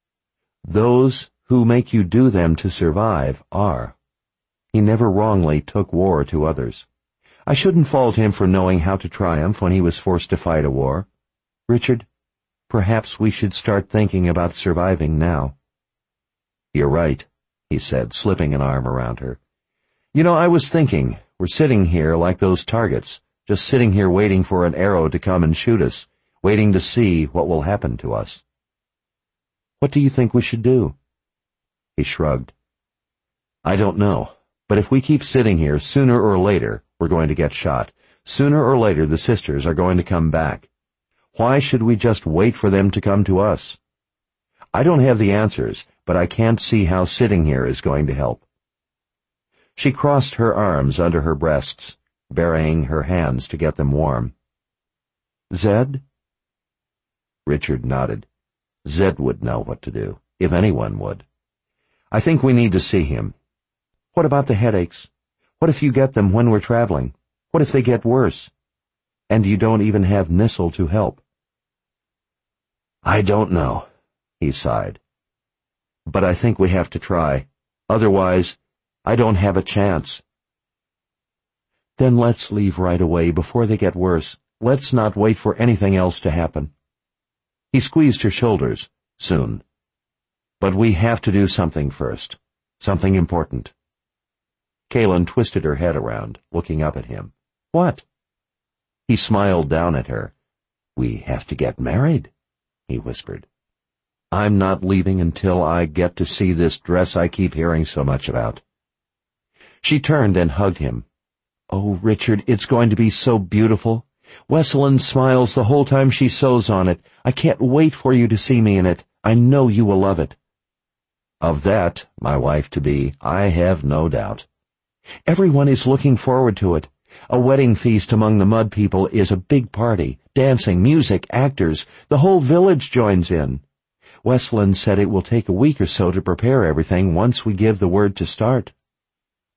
Those who make you do them to survive are. He never wrongly took war to others. I shouldn't fault him for knowing how to triumph when he was forced to fight a war. Richard, perhaps we should start thinking about surviving now. You're right, he said, slipping an arm around her. You know, I was thinking, we're sitting here like those targets, just sitting here waiting for an arrow to come and shoot us, waiting to see what will happen to us. What do you think we should do? He shrugged. I don't know, but if we keep sitting here, sooner or later, we're going to get shot. Sooner or later, the sisters are going to come back. Why should we just wait for them to come to us? I don't have the answers, but I can't see how sitting here is going to help. She crossed her arms under her breasts, burying her hands to get them warm. Zed? Richard nodded. Zed would know what to do, if anyone would. I think we need to see him. What about the headaches? What if you get them when we're traveling? What if they get worse? And you don't even have Nissel to help? I don't know, he sighed. But I think we have to try. Otherwise, I don't have a chance. Then let's leave right away before they get worse. Let's not wait for anything else to happen. He squeezed her shoulders. Soon. But we have to do something first. Something important. Kaelin twisted her head around, looking up at him. What? He smiled down at her. We have to get married, he whispered. I'm not leaving until I get to see this dress I keep hearing so much about. She turned and hugged him. Oh, Richard, it's going to be so beautiful. Wesselyn smiles the whole time she sews on it. I can't wait for you to see me in it. I know you will love it. Of that, my wife-to-be, I have no doubt. Everyone is looking forward to it. A wedding feast among the mud people is a big party. Dancing, music, actors. The whole village joins in. Wesselyn said it will take a week or so to prepare everything once we give the word to start.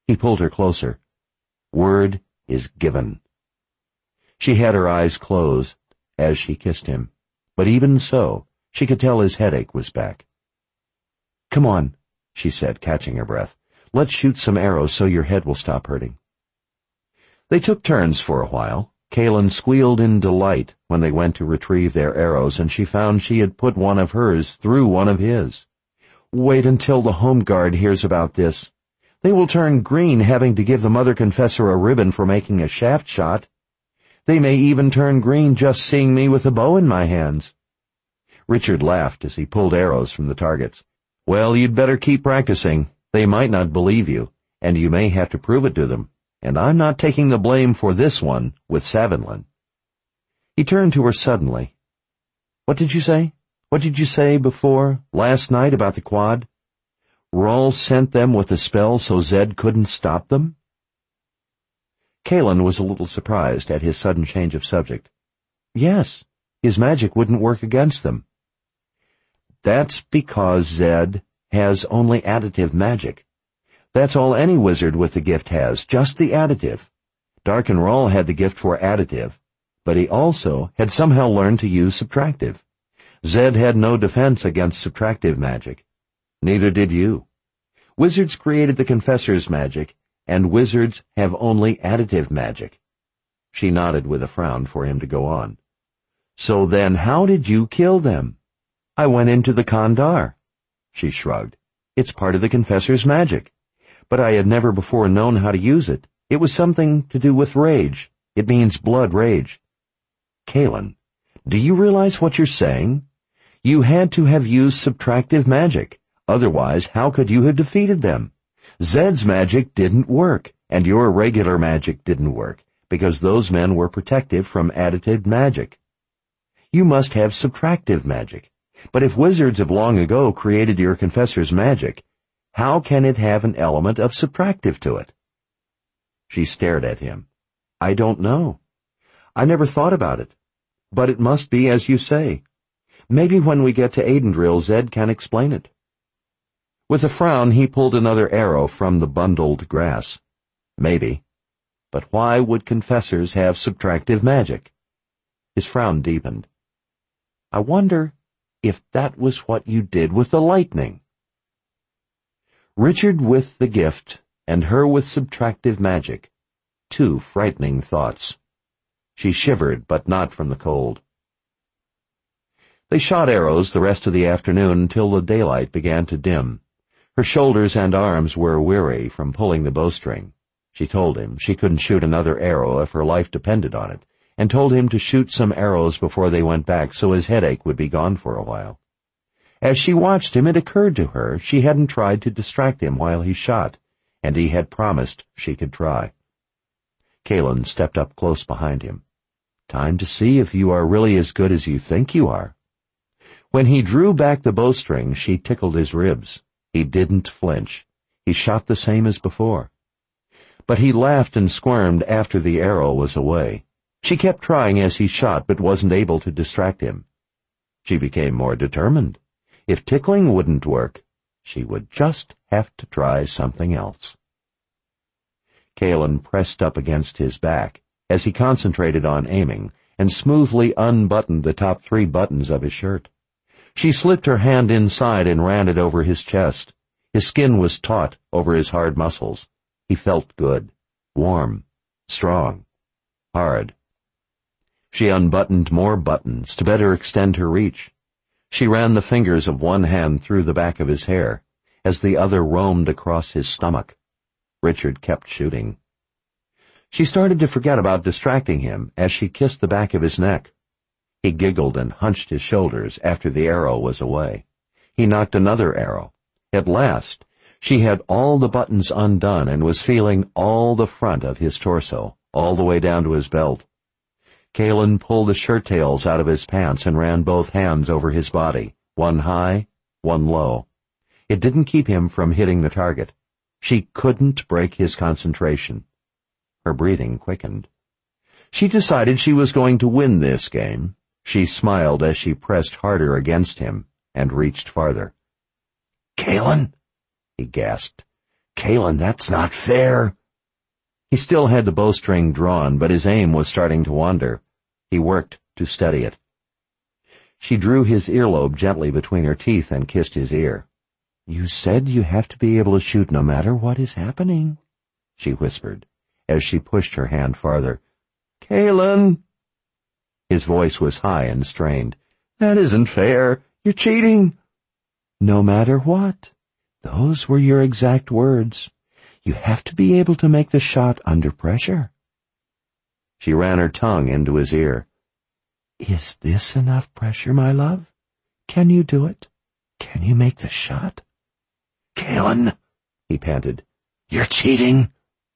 He pulled her closer. Word is given. She had her eyes closed as she kissed him, but even so, she could tell his headache was back. "Come on," she said, catching her breath. "Let's shoot some arrows so your head will stop hurting." They took turns for a while. Kaylin squealed in delight when they went to retrieve their arrows, and she found she had put one of hers through one of his. "Wait until the home guard hears about this. They will turn green having to give the mother confessor a ribbon for making a shaft shot. They may even turn green just seeing me with a bow in my hands." Richard laughed as he pulled arrows from the targets. "Well, you'd better keep practicing. They might not believe you, and you may have to prove it to them. And I'm not taking the blame for this one with Savinlan." He turned to her suddenly. "What did you say? What did you say before, last night, about the quad? Rahl sent them with a spell so Zed couldn't stop them?" Kaylin was a little surprised at his sudden change of subject. "Yes, his magic wouldn't work against them." "That's because Zed has only additive magic. That's all any wizard with the gift has, just the additive. Darken Rahl had the gift for additive, but he also had somehow learned to use subtractive. Zed had no defense against subtractive magic. Neither did you. Wizards created the Confessor's magic, and wizards have only additive magic." She nodded with a frown for him to go on. "So then how did you kill them?" "I went into the Kandar." She shrugged. "It's part of the Confessor's magic. But I had never before known how to use it. It was something to do with rage. It means blood rage." "Kaylin, do you realize what you're saying? You had to have used subtractive magic. Otherwise, how could you have defeated them? Zed's magic didn't work, and your regular magic didn't work, because those men were protective from additive magic. You must have subtractive magic. But if wizards of long ago created your Confessor's magic, how can it have an element of subtractive to it?" She stared at him. "I don't know. I never thought about it. But it must be as you say. Maybe when we get to Aidendrill, Zed can explain it." With a frown, he pulled another arrow from the bundled grass. "Maybe. But why would confessors have subtractive magic?" His frown deepened. "I wonder if that was what you did with the lightning." Richard with the gift, and her with subtractive magic. Two frightening thoughts. She shivered, but not from the cold. They shot arrows the rest of the afternoon until the daylight began to dim. Her shoulders and arms were weary from pulling the bowstring. She told him she couldn't shoot another arrow if her life depended on it, and told him to shoot some arrows before they went back so his headache would be gone for a while. As she watched him, it occurred to her she hadn't tried to distract him while he shot, and he had promised she could try. Kaylin stepped up close behind him. "Time to see if you are really as good as you think you are." When he drew back the bowstring, she tickled his ribs. He didn't flinch. He shot the same as before. But he laughed and squirmed after the arrow was away. She kept trying as he shot, but wasn't able to distract him. She became more determined. If tickling wouldn't work, she would just have to try something else. Kaylin pressed up against his back as he concentrated on aiming and smoothly unbuttoned the top three buttons of his shirt. She slipped her hand inside and ran it over his chest. His skin was taut over his hard muscles. He felt good, warm, strong, hard. She unbuttoned more buttons to better extend her reach. She ran the fingers of one hand through the back of his hair as the other roamed across his stomach. Richard kept shooting. She started to forget about distracting him as she kissed the back of his neck. He giggled and hunched his shoulders after the arrow was away. He knocked another arrow. At last, she had all the buttons undone and was feeling all the front of his torso, all the way down to his belt. Kaylin pulled the shirt tails out of his pants and ran both hands over his body, one high, one low. It didn't keep him from hitting the target. She couldn't break his concentration. Her breathing quickened. She decided she was going to win this game. She smiled as she pressed harder against him and reached farther. "Kaylin," he gasped. Kalin, that's not fair. He still had the bowstring drawn, but his aim was starting to wander. He worked to steady it. She drew his earlobe gently between her teeth and kissed his ear. You said you have to be able to shoot no matter what is happening, she whispered, as she pushed her hand farther. Kalin! His voice was high and strained. That isn't fair. You're cheating. No matter what. Those were your exact words. You have to be able to make the shot under pressure. She ran her tongue into his ear. Is this enough pressure, my love? Can you do it? Can you make the shot? Kalin, he panted, you're cheating.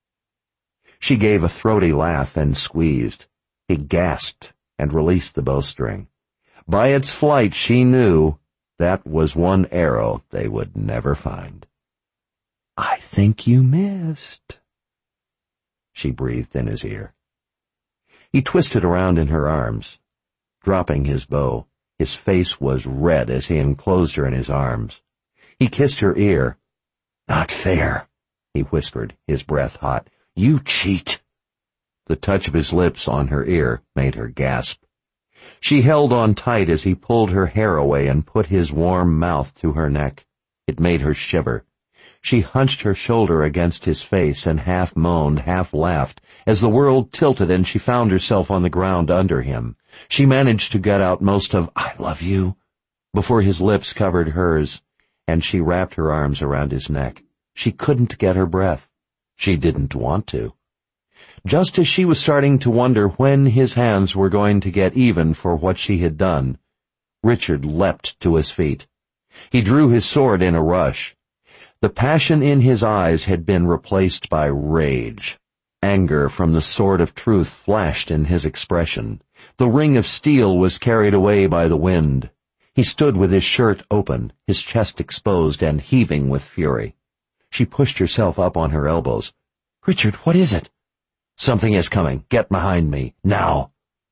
She gave a throaty laugh and squeezed. He gasped and released the bowstring. By its flight, she knew that was one arrow they would never find. I think you missed, she breathed in his ear. He twisted around in her arms, dropping his bow. His face was red as he enclosed her in his arms. He kissed her ear. Not fair, he whispered, his breath hot. You cheat. The touch of his lips on her ear made her gasp. She held on tight as he pulled her hair away and put his warm mouth to her neck. It made her shiver. She hunched her shoulder against his face and half moaned, half laughed, as the world tilted and she found herself on the ground under him. She managed to get out most of, I love you, before his lips covered hers, and she wrapped her arms around his neck. She couldn't get her breath. She didn't want to. Just as she was starting to wonder when his hands were going to get even for what she had done, Richard leapt to his feet. He drew his sword in a rush. The passion in his eyes had been replaced by rage. Anger from the sword of truth flashed in his expression. The ring of steel was carried away by the wind. He stood with his shirt open, his chest exposed and heaving with fury. She pushed herself up on her elbows. Richard, what is it? Something is coming. Get behind me. Now.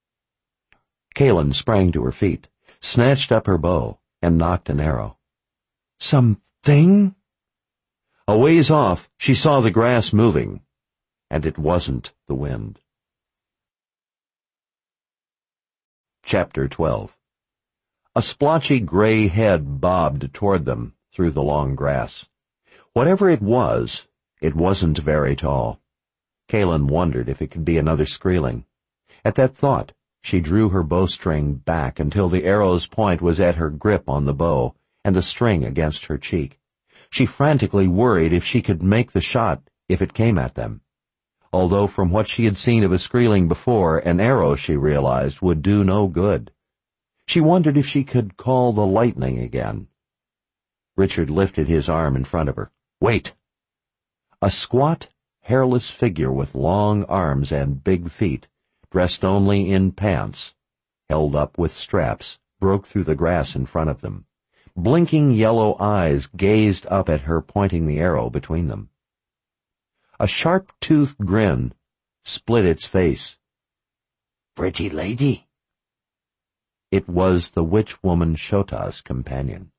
Kalin sprang to her feet, snatched up her bow, and nocked an arrow. Something? A ways off, she saw the grass moving, and it wasn't the wind. Chapter twelve. A splotchy gray head bobbed toward them through the long grass. Whatever it was, it wasn't very tall. Kalin wondered if it could be another Skreeling. At that thought, she drew her bowstring back until the arrow's point was at her grip on the bow and the string against her cheek. She frantically worried if she could make the shot if it came at them. Although from what she had seen of a Skreeling before, an arrow, she realized, would do no good. She wondered if she could call the lightning again. Richard lifted his arm in front of her. Wait! A squat, hairless figure with long arms and big feet, dressed only in pants, held up with straps, broke through the grass in front of them. Blinking yellow eyes gazed up at her, pointing the arrow between them. A sharp-toothed grin split its face. Pretty lady. It was the witch-woman Shota's companion.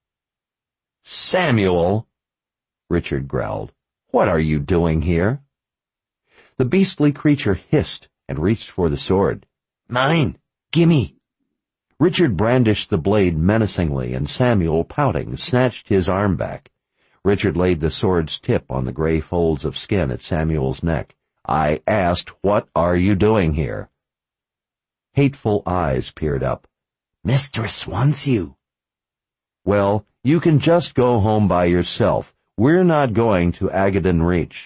Samuel! Richard growled. What are you doing here? The beastly creature hissed and reached for the sword. Mine! Gimme! Richard brandished the blade menacingly, and Samuel, pouting, snatched his arm back. Richard laid the sword's tip on the gray folds of skin at Samuel's neck. I asked, what are you doing here? Hateful eyes peered up. Mistress wants you. Well, you can just go home by yourself. We're not going to Agaden Reach.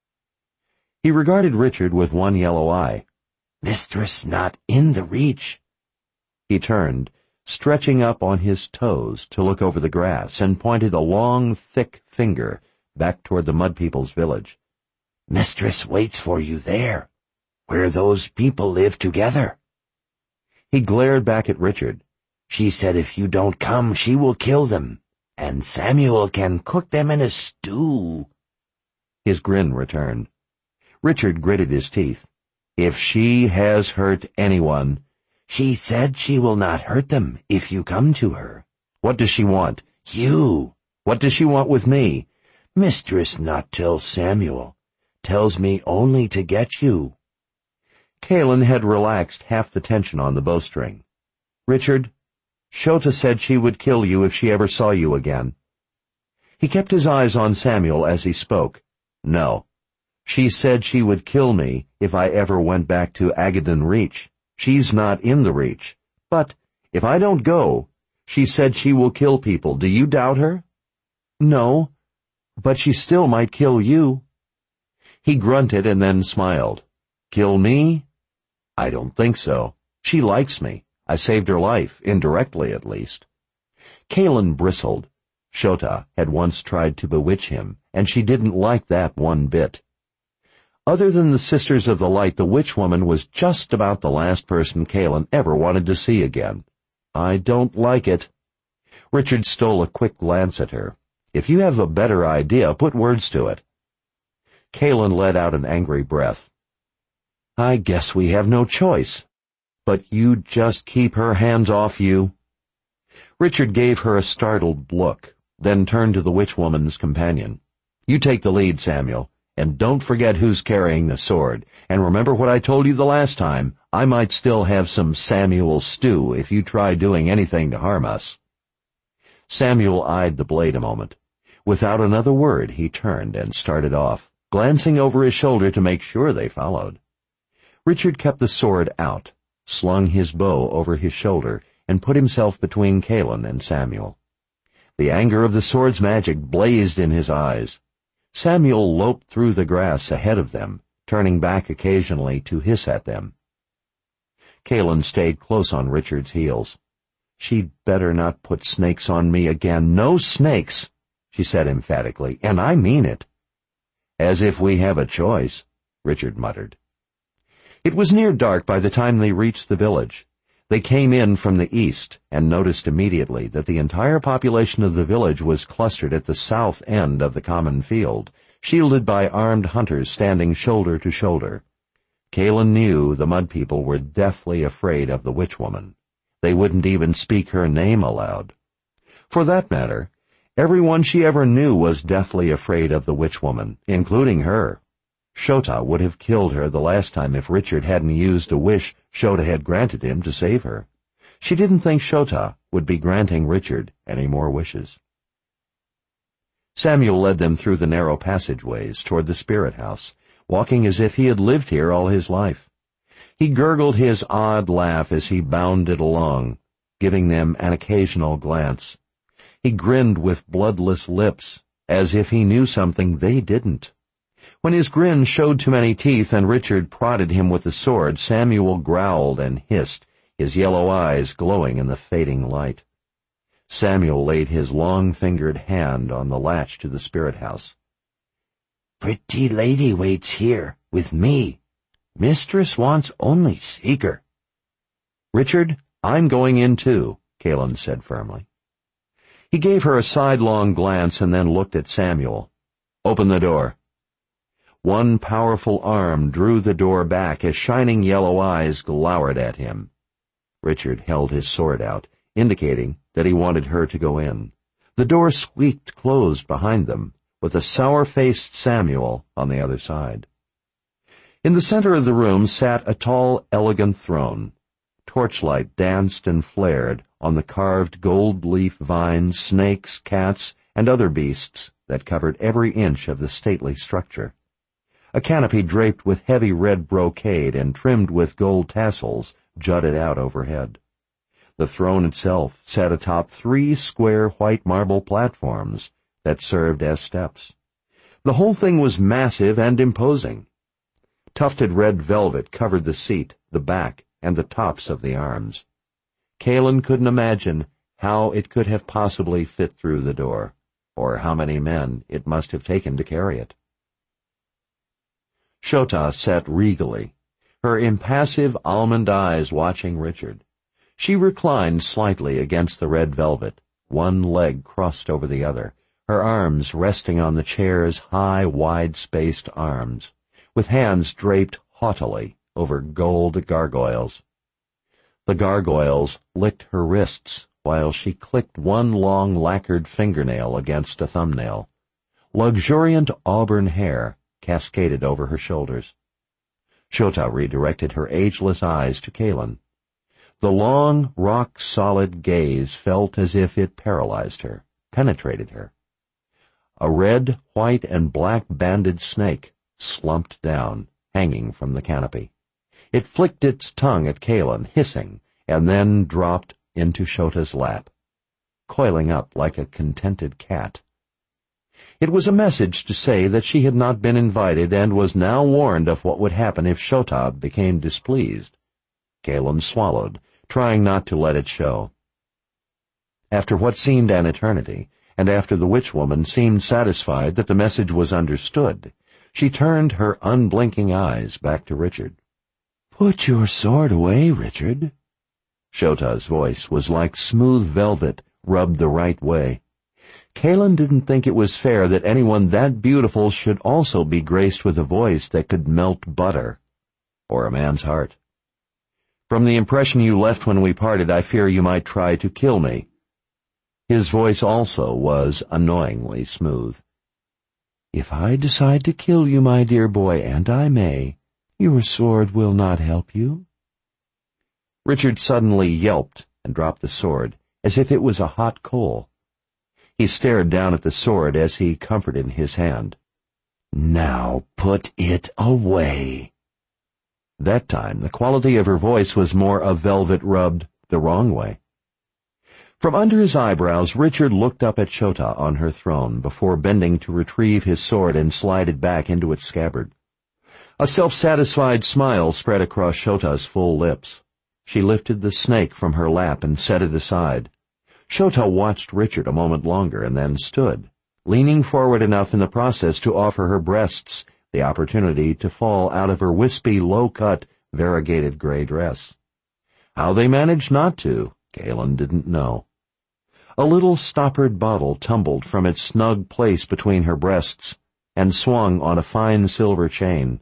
He regarded Richard with one yellow eye. Mistress not in the Reach. He turned, stretching up on his toes to look over the grass, and pointed a long, thick finger back toward the Mud People's village. Mistress waits for you there, where those people live together. He glared back at Richard. She said if you don't come, she will kill them, and Samuel can cook them in a stew. His grin returned. Richard gritted his teeth. If she has hurt anyone, she said she will not hurt them if you come to her. What does she want? You. What does she want with me? Mistress not tell Samuel. Tells me only to get you. Kalin had relaxed half the tension on the bowstring. Richard, Shota said she would kill you if she ever saw you again. He kept his eyes on Samuel as he spoke. No. She said she would kill me if I ever went back to Agaddon Reach. She's not in the Reach. But if I don't go, she said she will kill people. Do you doubt her? No, but she still might kill you. He grunted and then smiled. Kill me? I don't think so. She likes me. I saved her life, indirectly at least. Kalin bristled. Shota had once tried to bewitch him, and she didn't like that one bit. Other than the Sisters of the Light, the witch woman was just about the last person Kalin ever wanted to see again. I don't like it. Richard stole a quick glance at her. If you have a better idea, put words to it. Kalin let out an angry breath. I guess we have no choice. But you just keep her hands off you. Richard gave her a startled look, then turned to the witch woman's companion. You take the lead, Samuel, and don't forget who's carrying the sword. And remember what I told you the last time. I might still have some Samuel stew if you try doing anything to harm us. Samuel eyed the blade a moment. Without another word, he turned and started off, glancing over his shoulder to make sure they followed. Richard kept the sword out, slung his bow over his shoulder, and put himself between Kalin and Samuel. The anger of the sword's magic blazed in his eyes. Samuel loped through the grass ahead of them, turning back occasionally to hiss at them. Kalin stayed close on Richard's heels. She'd better not put snakes on me again. No snakes, she said emphatically, and I mean it. As if we have a choice, Richard muttered. It was near dark by the time they reached the village. They came in from the east and noticed immediately that the entire population of the village was clustered at the south end of the common field, shielded by armed hunters standing shoulder to shoulder. Kalin knew the mud people were deathly afraid of the witch woman. They wouldn't even speak her name aloud. For that matter, everyone she ever knew was deathly afraid of the witch woman, including her. Shota would have killed her the last time if Richard hadn't used a wish Shota had granted him to save her. She didn't think Shota would be granting Richard any more wishes. Samuel led them through the narrow passageways toward the spirit house, walking as if he had lived here all his life. He gurgled his odd laugh as he bounded along, giving them an occasional glance. He grinned with bloodless lips, as if he knew something they didn't. When his grin showed too many teeth and Richard prodded him with the sword, Samuel growled and hissed, his yellow eyes glowing in the fading light. Samuel laid his long-fingered hand on the latch to the spirit house. Pretty lady waits here, with me. Mistress wants only seeker. Richard, I'm going in too, Kalin said firmly. He gave her a sidelong glance and then looked at Samuel. Open the door. One powerful arm drew the door back as shining yellow eyes glowered at him. Richard held his sword out, indicating that he wanted her to go in. The door squeaked closed behind them, with a sour-faced Samuel on the other side. In the center of the room sat a tall, elegant throne. Torchlight danced and flared on the carved gold-leaf vines, snakes, cats, and other beasts that covered every inch of the stately structure. A canopy draped with heavy red brocade and trimmed with gold tassels jutted out overhead. The throne itself sat atop three square white marble platforms that served as steps. The whole thing was massive and imposing. Tufted red velvet covered the seat, the back, and the tops of the arms. Kalin couldn't imagine how it could have possibly fit through the door, or how many men it must have taken to carry it. Shota sat regally, her impassive almond eyes watching Richard. She reclined slightly against the red velvet, one leg crossed over the other, her arms resting on the chair's high, wide-spaced arms, with hands draped haughtily over gold gargoyles. The gargoyles licked her wrists while she clicked one long lacquered fingernail against a thumbnail. Luxuriant auburn hair cascaded over her shoulders. Shota redirected her ageless eyes to Kalin. The long, rock-solid gaze felt as if it paralyzed her, penetrated her. A red, white, and black-banded snake slumped down, hanging from the canopy. It flicked its tongue at Kalin, hissing, and then dropped into Shota's lap, coiling up like a contented cat. It was a message to say that she had not been invited and was now warned of what would happen if Shota became displeased. Kalin swallowed, trying not to let it show. After what seemed an eternity, and after the witch woman seemed satisfied that the message was understood, she turned her unblinking eyes back to Richard. "Put your sword away, Richard." Shota's voice was like smooth velvet rubbed the right way. Kalin didn't think it was fair that anyone that beautiful should also be graced with a voice that could melt butter, or a man's heart. "From the impression you left when we parted, I fear you might try to kill me." His voice also was annoyingly smooth. "If I decide to kill you, my dear boy, and I may, your sword will not help you." Richard suddenly yelped and dropped the sword, as if it was a hot coal. He stared down at the sword as he comforted his hand. "Now put it away." That time the quality of her voice was more of velvet rubbed the wrong way. From under his eyebrows, Richard looked up at Shota on her throne before bending to retrieve his sword and slide it back into its scabbard. A self-satisfied smile spread across Shota's full lips. She lifted the snake from her lap and set it aside. Shota watched Richard a moment longer and then stood, leaning forward enough in the process to offer her breasts the opportunity to fall out of her wispy, low-cut, variegated gray dress. How they managed not to, Kalin didn't know. A little stoppered bottle tumbled from its snug place between her breasts and swung on a fine silver chain.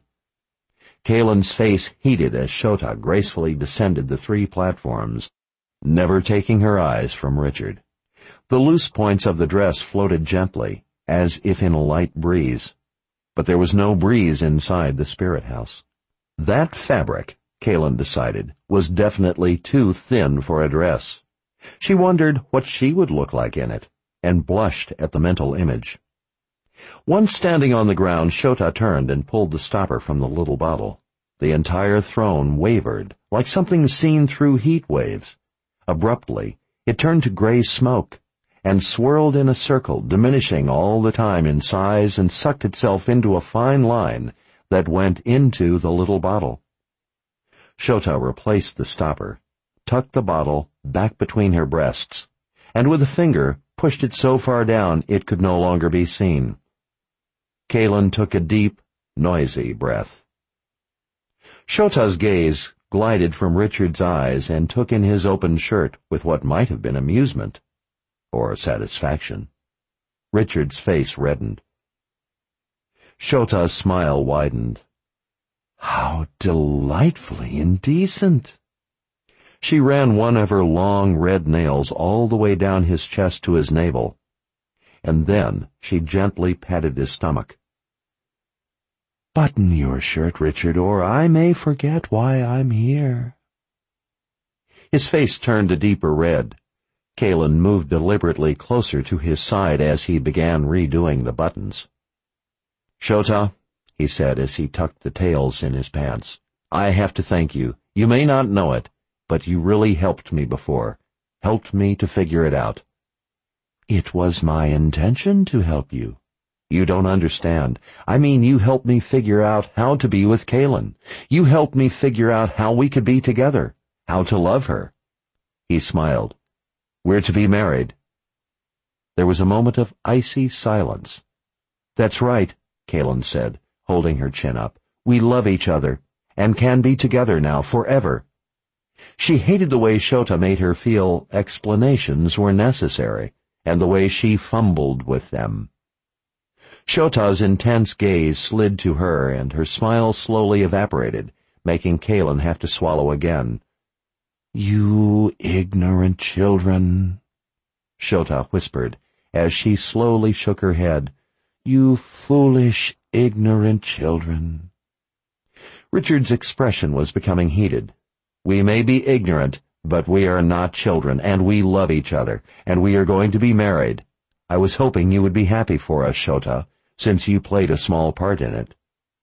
Kalin's face heated as Shota gracefully descended the three platforms, never taking her eyes from Richard. The loose points of the dress floated gently, as if in a light breeze, but there was no breeze inside the spirit house. That fabric, Kalin decided, was definitely too thin for a dress. She wondered what she would look like in it, and blushed at the mental image. Once standing on the ground, Shota turned and pulled the stopper from the little bottle. The entire throne wavered, like something seen through heat waves. Abruptly, it turned to gray smoke, and swirled in a circle, diminishing all the time in size, and sucked itself into a fine line that went into the little bottle. Shota replaced the stopper, tucked the bottle back between her breasts, and with a finger pushed it so far down it could no longer be seen. Kalin took a deep, noisy breath. Shota's gaze glided from Richard's eyes and took in his open shirt with what might have been amusement, or satisfaction. Richard's face reddened. Shota's smile widened. "How delightfully indecent." She ran one of her long red nails all the way down his chest to his navel, and then she gently patted his stomach. "Button your shirt, Richard, or I may forget why I'm here." His face turned a deeper red. Kalin moved deliberately closer to his side as he began redoing the buttons. "Shota," he said as he tucked the tails in his pants, "I have to thank you. You may not know it, but you really helped me before, helped me to figure it out." "It was my intention to help you." "You don't understand. I mean, you helped me figure out how to be with Kalin. You helped me figure out how we could be together, how to love her." He smiled. "We're to be married." There was a moment of icy silence. "That's right," Kalin said, holding her chin up. "We love each other, and can be together now forever." She hated the way Shota made her feel explanations were necessary, and the way she fumbled with them. Shota's intense gaze slid to her, and her smile slowly evaporated, making Kalin have to swallow again. "You ignorant children," Shota whispered, as she slowly shook her head. You foolish, ignorant children. Richard's expression was becoming heated. We may be ignorant, but we are not children, and we love each other, and we are going to be married. I was hoping you would be happy for us, Shota, since you played a small part in it.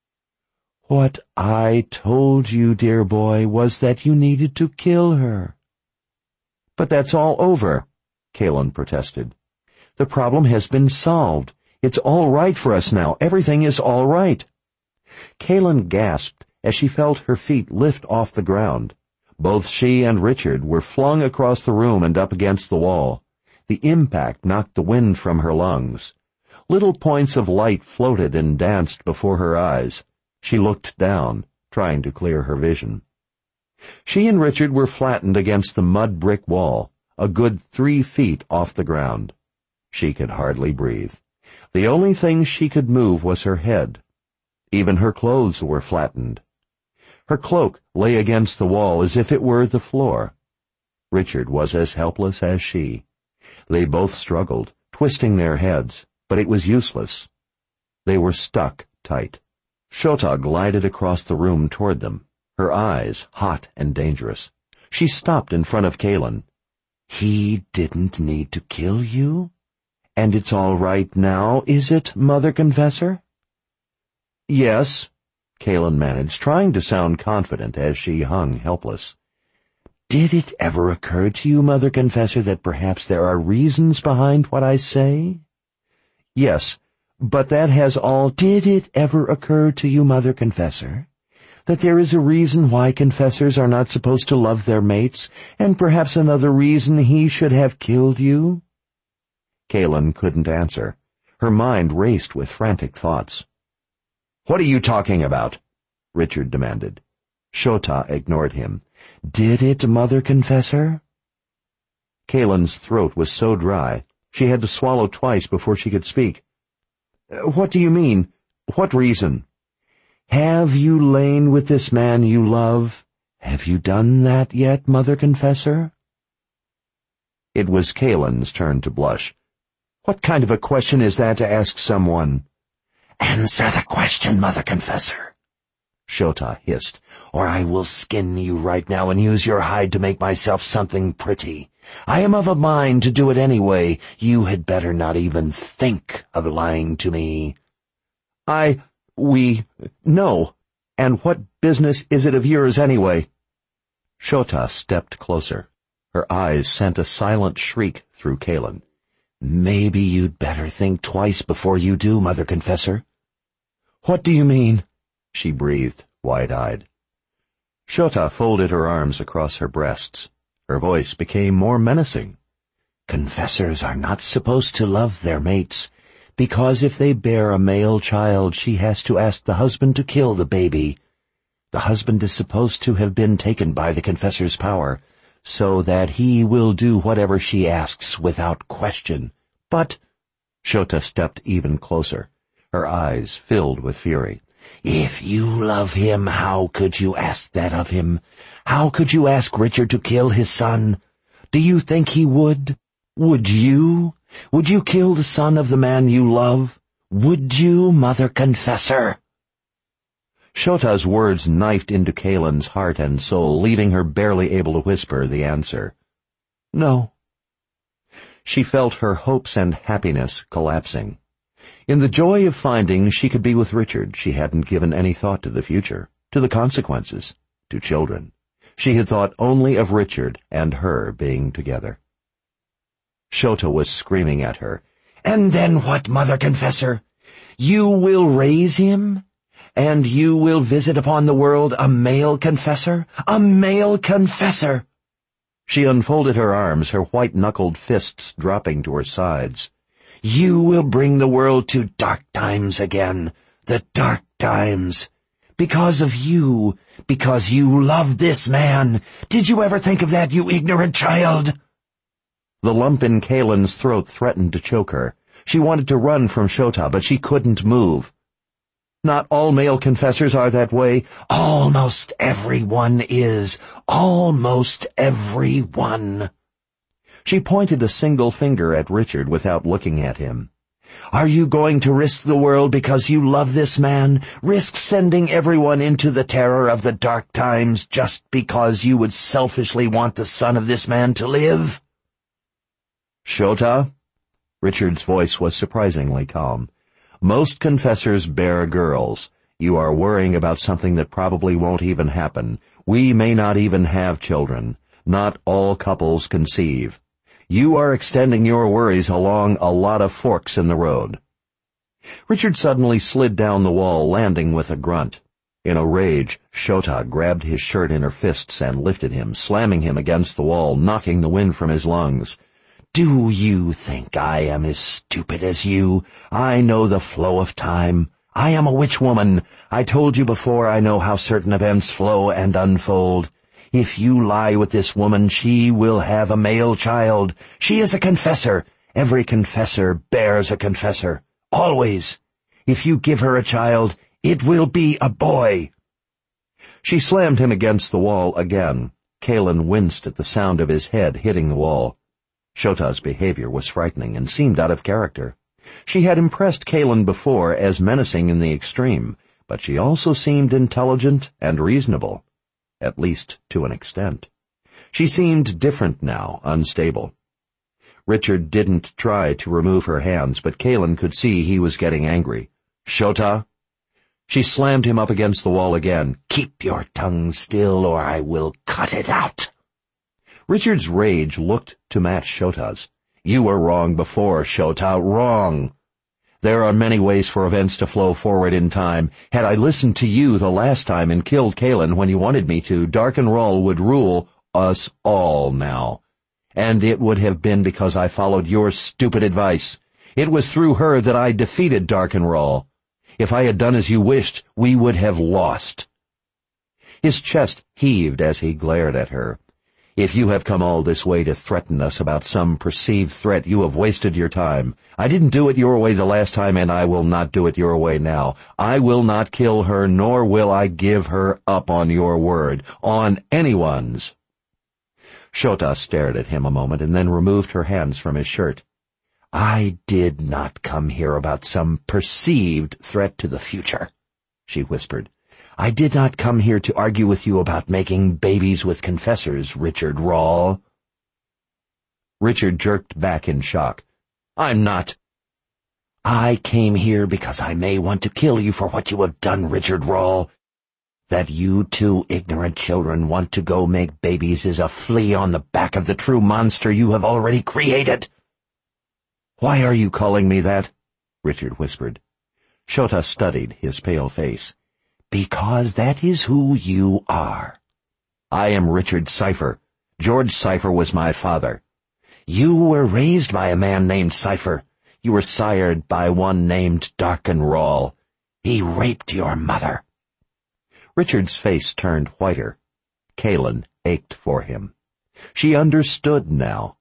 What I told you, dear boy, was that you needed to kill her. But that's all over, Kalin protested. The problem has been solved. It's all right for us now. Everything is all right. Kalin gasped as she felt her feet lift off the ground. Both she and Richard were flung across the room and up against the wall. The impact knocked the wind from her lungs. Little points of light floated and danced before her eyes. She looked down, trying to clear her vision. She and Richard were flattened against the mud brick wall, a good three feet off the ground. She could hardly breathe. The only thing she could move was her head. Even her clothes were flattened. Her cloak lay against the wall as if it were the floor. Richard was as helpless as she. They both struggled, twisting their heads, but it was useless. They were stuck tight. Shota glided across the room toward them, her eyes hot and dangerous. She stopped in front of Kalin. He didn't need to kill you? And it's all right now, is it, Mother Confessor? Yes, Kalin managed, trying to sound confident as she hung helpless. Did it ever occur to you, Mother Confessor, that perhaps there are reasons behind what I say? Yes, but that has all— Did it ever occur to you, Mother Confessor, that there is a reason why confessors are not supposed to love their mates, and perhaps another reason he should have killed you? Kalin couldn't answer. Her mind raced with frantic thoughts. What are you talking about? Richard demanded. Shota ignored him. Did it, Mother Confessor? Kalin's throat was so dry, she had to swallow twice before she could speak. What do you mean? What reason? Have you lain with this man you love? Have you done that yet, Mother Confessor? It was Kalin's turn to blush. What kind of a question is that to ask someone? Answer the question, Mother Confessor, Shota hissed, or I will skin you right now and use your hide to make myself something pretty. I am of a mind to do it anyway. You had better not even think of lying to me. I, we, no. And what business is it of yours anyway? Shota stepped closer. Her eyes sent a silent shriek through Kalin. Maybe you'd better think twice before you do, Mother Confessor. What do you mean? She breathed, wide-eyed. Shota folded her arms across her breasts. Her voice became more menacing. Confessors are not supposed to love their mates, because if they bear a male child, she has to ask the husband to kill the baby. The husband is supposed to have been taken by the confessor's power, so that he will do whatever she asks without question. But— Shota stepped even closer. Her eyes filled with fury. If you love him, how could you ask that of him? How could you ask Richard to kill his son? Do you think he would? Would you? Would you kill the son of the man you love? Would you, Mother Confessor? Shota's words knifed into Kalin's heart and soul, leaving her barely able to whisper the answer. No. She felt her hopes and happiness collapsing. In the joy of finding she could be with Richard, she hadn't given any thought to the future, to the consequences, to children. She had thought only of Richard and her being together. Shota was screaming at her. And then what, Mother Confessor? You will raise him? And you will visit upon the world a male confessor? A male confessor! She unfolded her arms, her white-knuckled fists dropping to her sides. You will bring the world to dark times again, the dark times. Because of you, because you love this man. Did you ever think of that, you ignorant child? The lump in Kalin's throat threatened to choke her. She wanted to run from Shota, but she couldn't move. Not all male confessors are that way. Almost everyone is. Almost everyone. She pointed a single finger at Richard without looking at him. Are you going to risk the world because you love this man? Risk sending everyone into the terror of the dark times just because you would selfishly want the son of this man to live?" "Shota?" Richard's voice was surprisingly calm. "Most confessors bear girls. You are worrying about something that probably won't even happen. We may not even have children. Not all couples conceive. You are extending your worries along a lot of forks in the road." Richard suddenly slid down the wall, landing with a grunt. In a rage, Shota grabbed his shirt in her fists and lifted him, slamming him against the wall, knocking the wind from his lungs. "Do you think I am as stupid as you? I know the flow of time. I am a witch woman. I told you before, I know how certain events flow and unfold. If you lie with this woman, she will have a male child. She is a confessor. Every confessor bears a confessor. Always. If you give her a child, it will be a boy." She slammed him against the wall again. Kalen winced at the sound of his head hitting the wall. Shota's behavior was frightening and seemed out of character. She had impressed Kalen before as menacing in the extreme, but she also seemed intelligent and reasonable. At least to an extent. She seemed different now, unstable. Richard didn't try to remove her hands, but Kalen could see he was getting angry. "Shota?" She slammed him up against the wall again. "Keep your tongue still, or I will cut it out." Richard's rage looked to match Shota's. "You were wrong before, Shota, wrong. There are many ways for events to flow forward in time. Had I listened to you the last time and killed Kalen when you wanted me to, Darkenrol would rule us all now. And it would have been because I followed your stupid advice. It was through her that I defeated Darkenrol. If I had done as you wished, we would have lost." His chest heaved as he glared at her. "If you have come all this way to threaten us about some perceived threat, you have wasted your time. I didn't do it your way the last time, and I will not do it your way now. I will not kill her, nor will I give her up on your word, on anyone's." Shota stared at him a moment and then removed her hands from his shirt. "I did not come here about some perceived threat to the future," she whispered. "I did not come here to argue with you about making babies with confessors, Richard Rahl." Richard jerked back in shock. "I'm not." "I came here because I may want to kill you for what you have done, Richard Rahl. That you two ignorant children want to go make babies is a flea on the back of the true monster you have already created." "Why are you calling me that?" Richard whispered. Shota studied his pale face. "Because that is who you are." "I am Richard Cypher. George Cypher was my father." "You were raised by a man named Cypher. You were sired by one named Darkenrol. He raped your mother." Richard's face turned whiter. Kalen ached for him. She understood now.